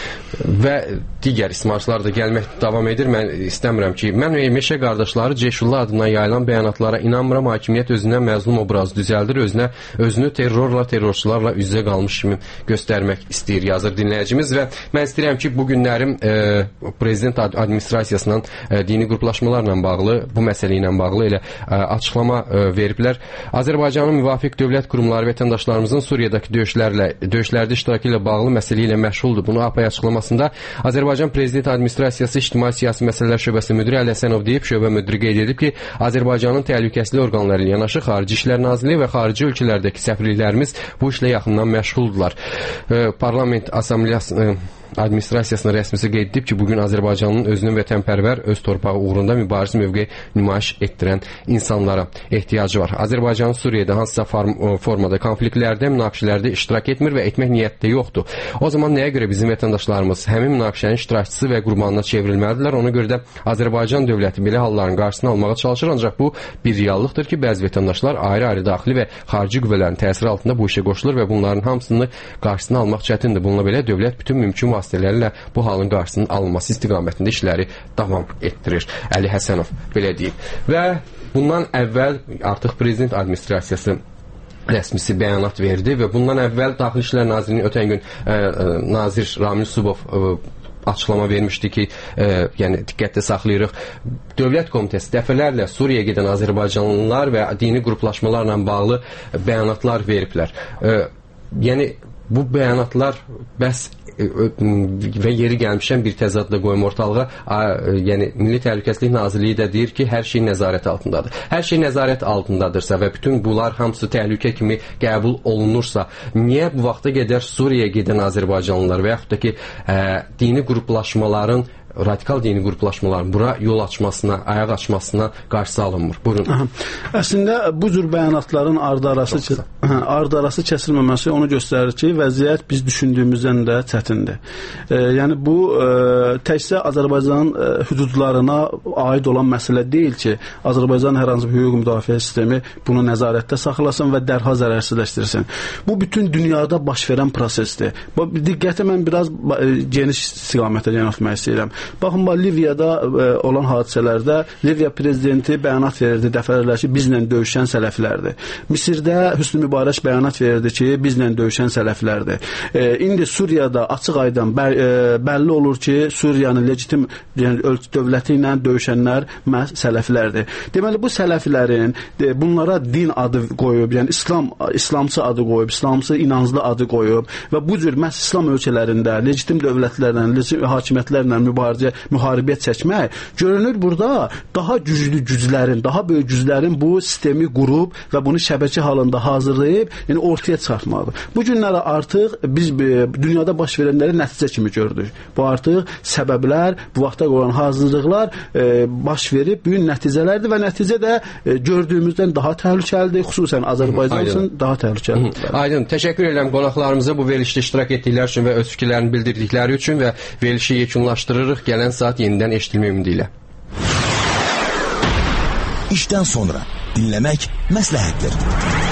Və digər istismarçılar da gəlmək davam edir. Mən istəmirəm ki, mən Meşə qardaşları Ceşullah adından yayılan bəyanatlara inanmıram. Hakimiyyət özündən məzlum obrazı düzəldir, özünü terrorla, terrorçularla üz-üzə qalmış kimi göstərmək istəyir yazır dinləyicimiz. Və mən istəyirəm ki, bu günlərim prezident administrasiyasından dini qruplaşmalarla bağlı, bu məsələ ilə bağlı elə açıqlama veriblər. Azərbaycanın müvafiq dövlət qurumları vətəndaşlarımızın Suriyadakı döyüşlərdə iştirakı ilə bağlı məsələ ilə məşğuldur. Bunu APA açıqlamasında Azərbaycan Prezident Administrasiyası İctimai Siyasi Məsələlər Şöbəsi müdiri Əli Həsənov deyib, şöbə müdiri qeyd edib ki, Azərbaycanın təhlükəsizlik orqanları ilə yanaşı Xarici İşlər Nazirliyi və xarici ölkələrdəki səfirliklərimiz bu işlə yaxından məşğuldurlar. Parlament Assambleyasının administrasiyasının rəsmisi qeyd edib ki, bugün Azərbaycanın özünün vətənpərvər, öz torpağı uğrunda mübariz mövqe nümayiş etdirən insanlara ehtiyacı var. Azərbaycan Suriyada hansısa formada konfliktlərdə, münaqişələrdə iştirak etmir və etmək niyyətdə yoxdur. O zaman nəyə görə bizim vətəndaşlarımız həmin münaqişənin iştirakçısı və qurbanına çevrilməlidirlər? Ona görə də Azərbaycan dövləti belə halların qarşısını almağa çalışır, ancaq bu bir reallıqdır ki, bəzi vətəndaşlar ayrı-ayrı daxili və xarici qüvvələrin təsiri altında bu işə qoşulur və bunların hamısını qarşısını almaq çətindir. Bununla belə dövlət bütün mümkün vasitələrlə bu halın qarşısının alınması istiqamətində işləri davam etdirir. Əli Həsənov belə deyib. Və bundan əvvəl artıq prezident administrasiyası rəsmisi bəyanat verdi və bundan əvvəl Daxili İşlər Nazirliyinin ötən gün Nazir Ramil Subov açıqlama vermişdi ki, yəni diqqətdə saxlayırıq. Dövlət Komitəsi dəfələrlə Suriyaya gedən Azərbaycanlılar və dini qruplaşmalarla bağlı bəyanatlar veriblər. Yəni bu bəyanatlar bəs və yeri gəlmişən bir təzadla qoyum ortalığa, yəni Milli Təhlükəsizlik Nazirliyi də deyir ki, hər şey nəzarət altındadır. Hər şey nəzarət altındadırsa və bütün bunlar hamısı təhlükə kimi qəbul olunursa, niyə bu vaxta qədər Suriyaya gedən Azərbaycanlılar və yaxud da ki, dini qruplaşmaların, radikal dini qruplaşmaların bura yol açmasına, ayaq açmasına qarşı alınmır? Buyurun.
Əslində bu cür bəyanatların ardı-arası kəsilməməsi onu göstərir ki, vəziyyət biz düşündüyümüzdən də çətindir. Yəni bu təkcə Azərbaycan hüdudlarına aid olan məsələ deyil ki, Azərbaycan hər hansı bir hüquq müdafiə sistemi bunu nəzarətdə saxlasın və dərhal zərərsizləşdirsin. Bu bütün dünyada baş verən prosesdir. Diqqəti mən biraz geniş istiqamətə yönəltmək istəyirəm. Baxın, Liviyada olan hadisələrdə Liviya prezidenti bəyanat verirdi dəfələrlə ki, bizlə döyüşən sələflərdir. Misirdə Hüsnü Mübarək bəyanat verirdi ki, bizlə döyüşən sələflərdir. İndi Suriyada açıq aydın bəlli olur ki, Suriyanın legitim dövləti ilə döyüşənlər məhz sələflərdir. Deməli, bu sələflərin bunlara din adı qoyub, yəni İslamçı adı qoyub, İslamçı inanclı adı qoyub və bu cür məhz İslam ölkələrində legitim dövlətlərlə, legitim hakimiyyətlərlə müharibəyə çəkmək, görünür burada daha güclü güclərin, daha böyük güclərin bu sistemi qurub və bunu şəbəkə halında hazırlayıb, yəni ortaya çıxartmalıdır. Bu günləri artıq biz dünyada baş verənləri nəticə kimi gördük. Bu artıq səbəblər, bu vaxta qoyan hazırlıqlar baş verib, büyük nəticələrdir və nəticə də gördüyümüzdən daha təhlükəlidir, xüsusən Azərbaycan üçün daha təhlükəlidir.
Aydın, təşəkkür edirəm qonaqlarımıza bu verilişdə iştirak etdikləri üçün və öz fikirlərini bildirdikləri üçün və verilişi yekunlaşdırırıq. Gələn saat yenidən eşidilmə ümidi ilə.
İşdən sonra dinləmək məsləhətdir.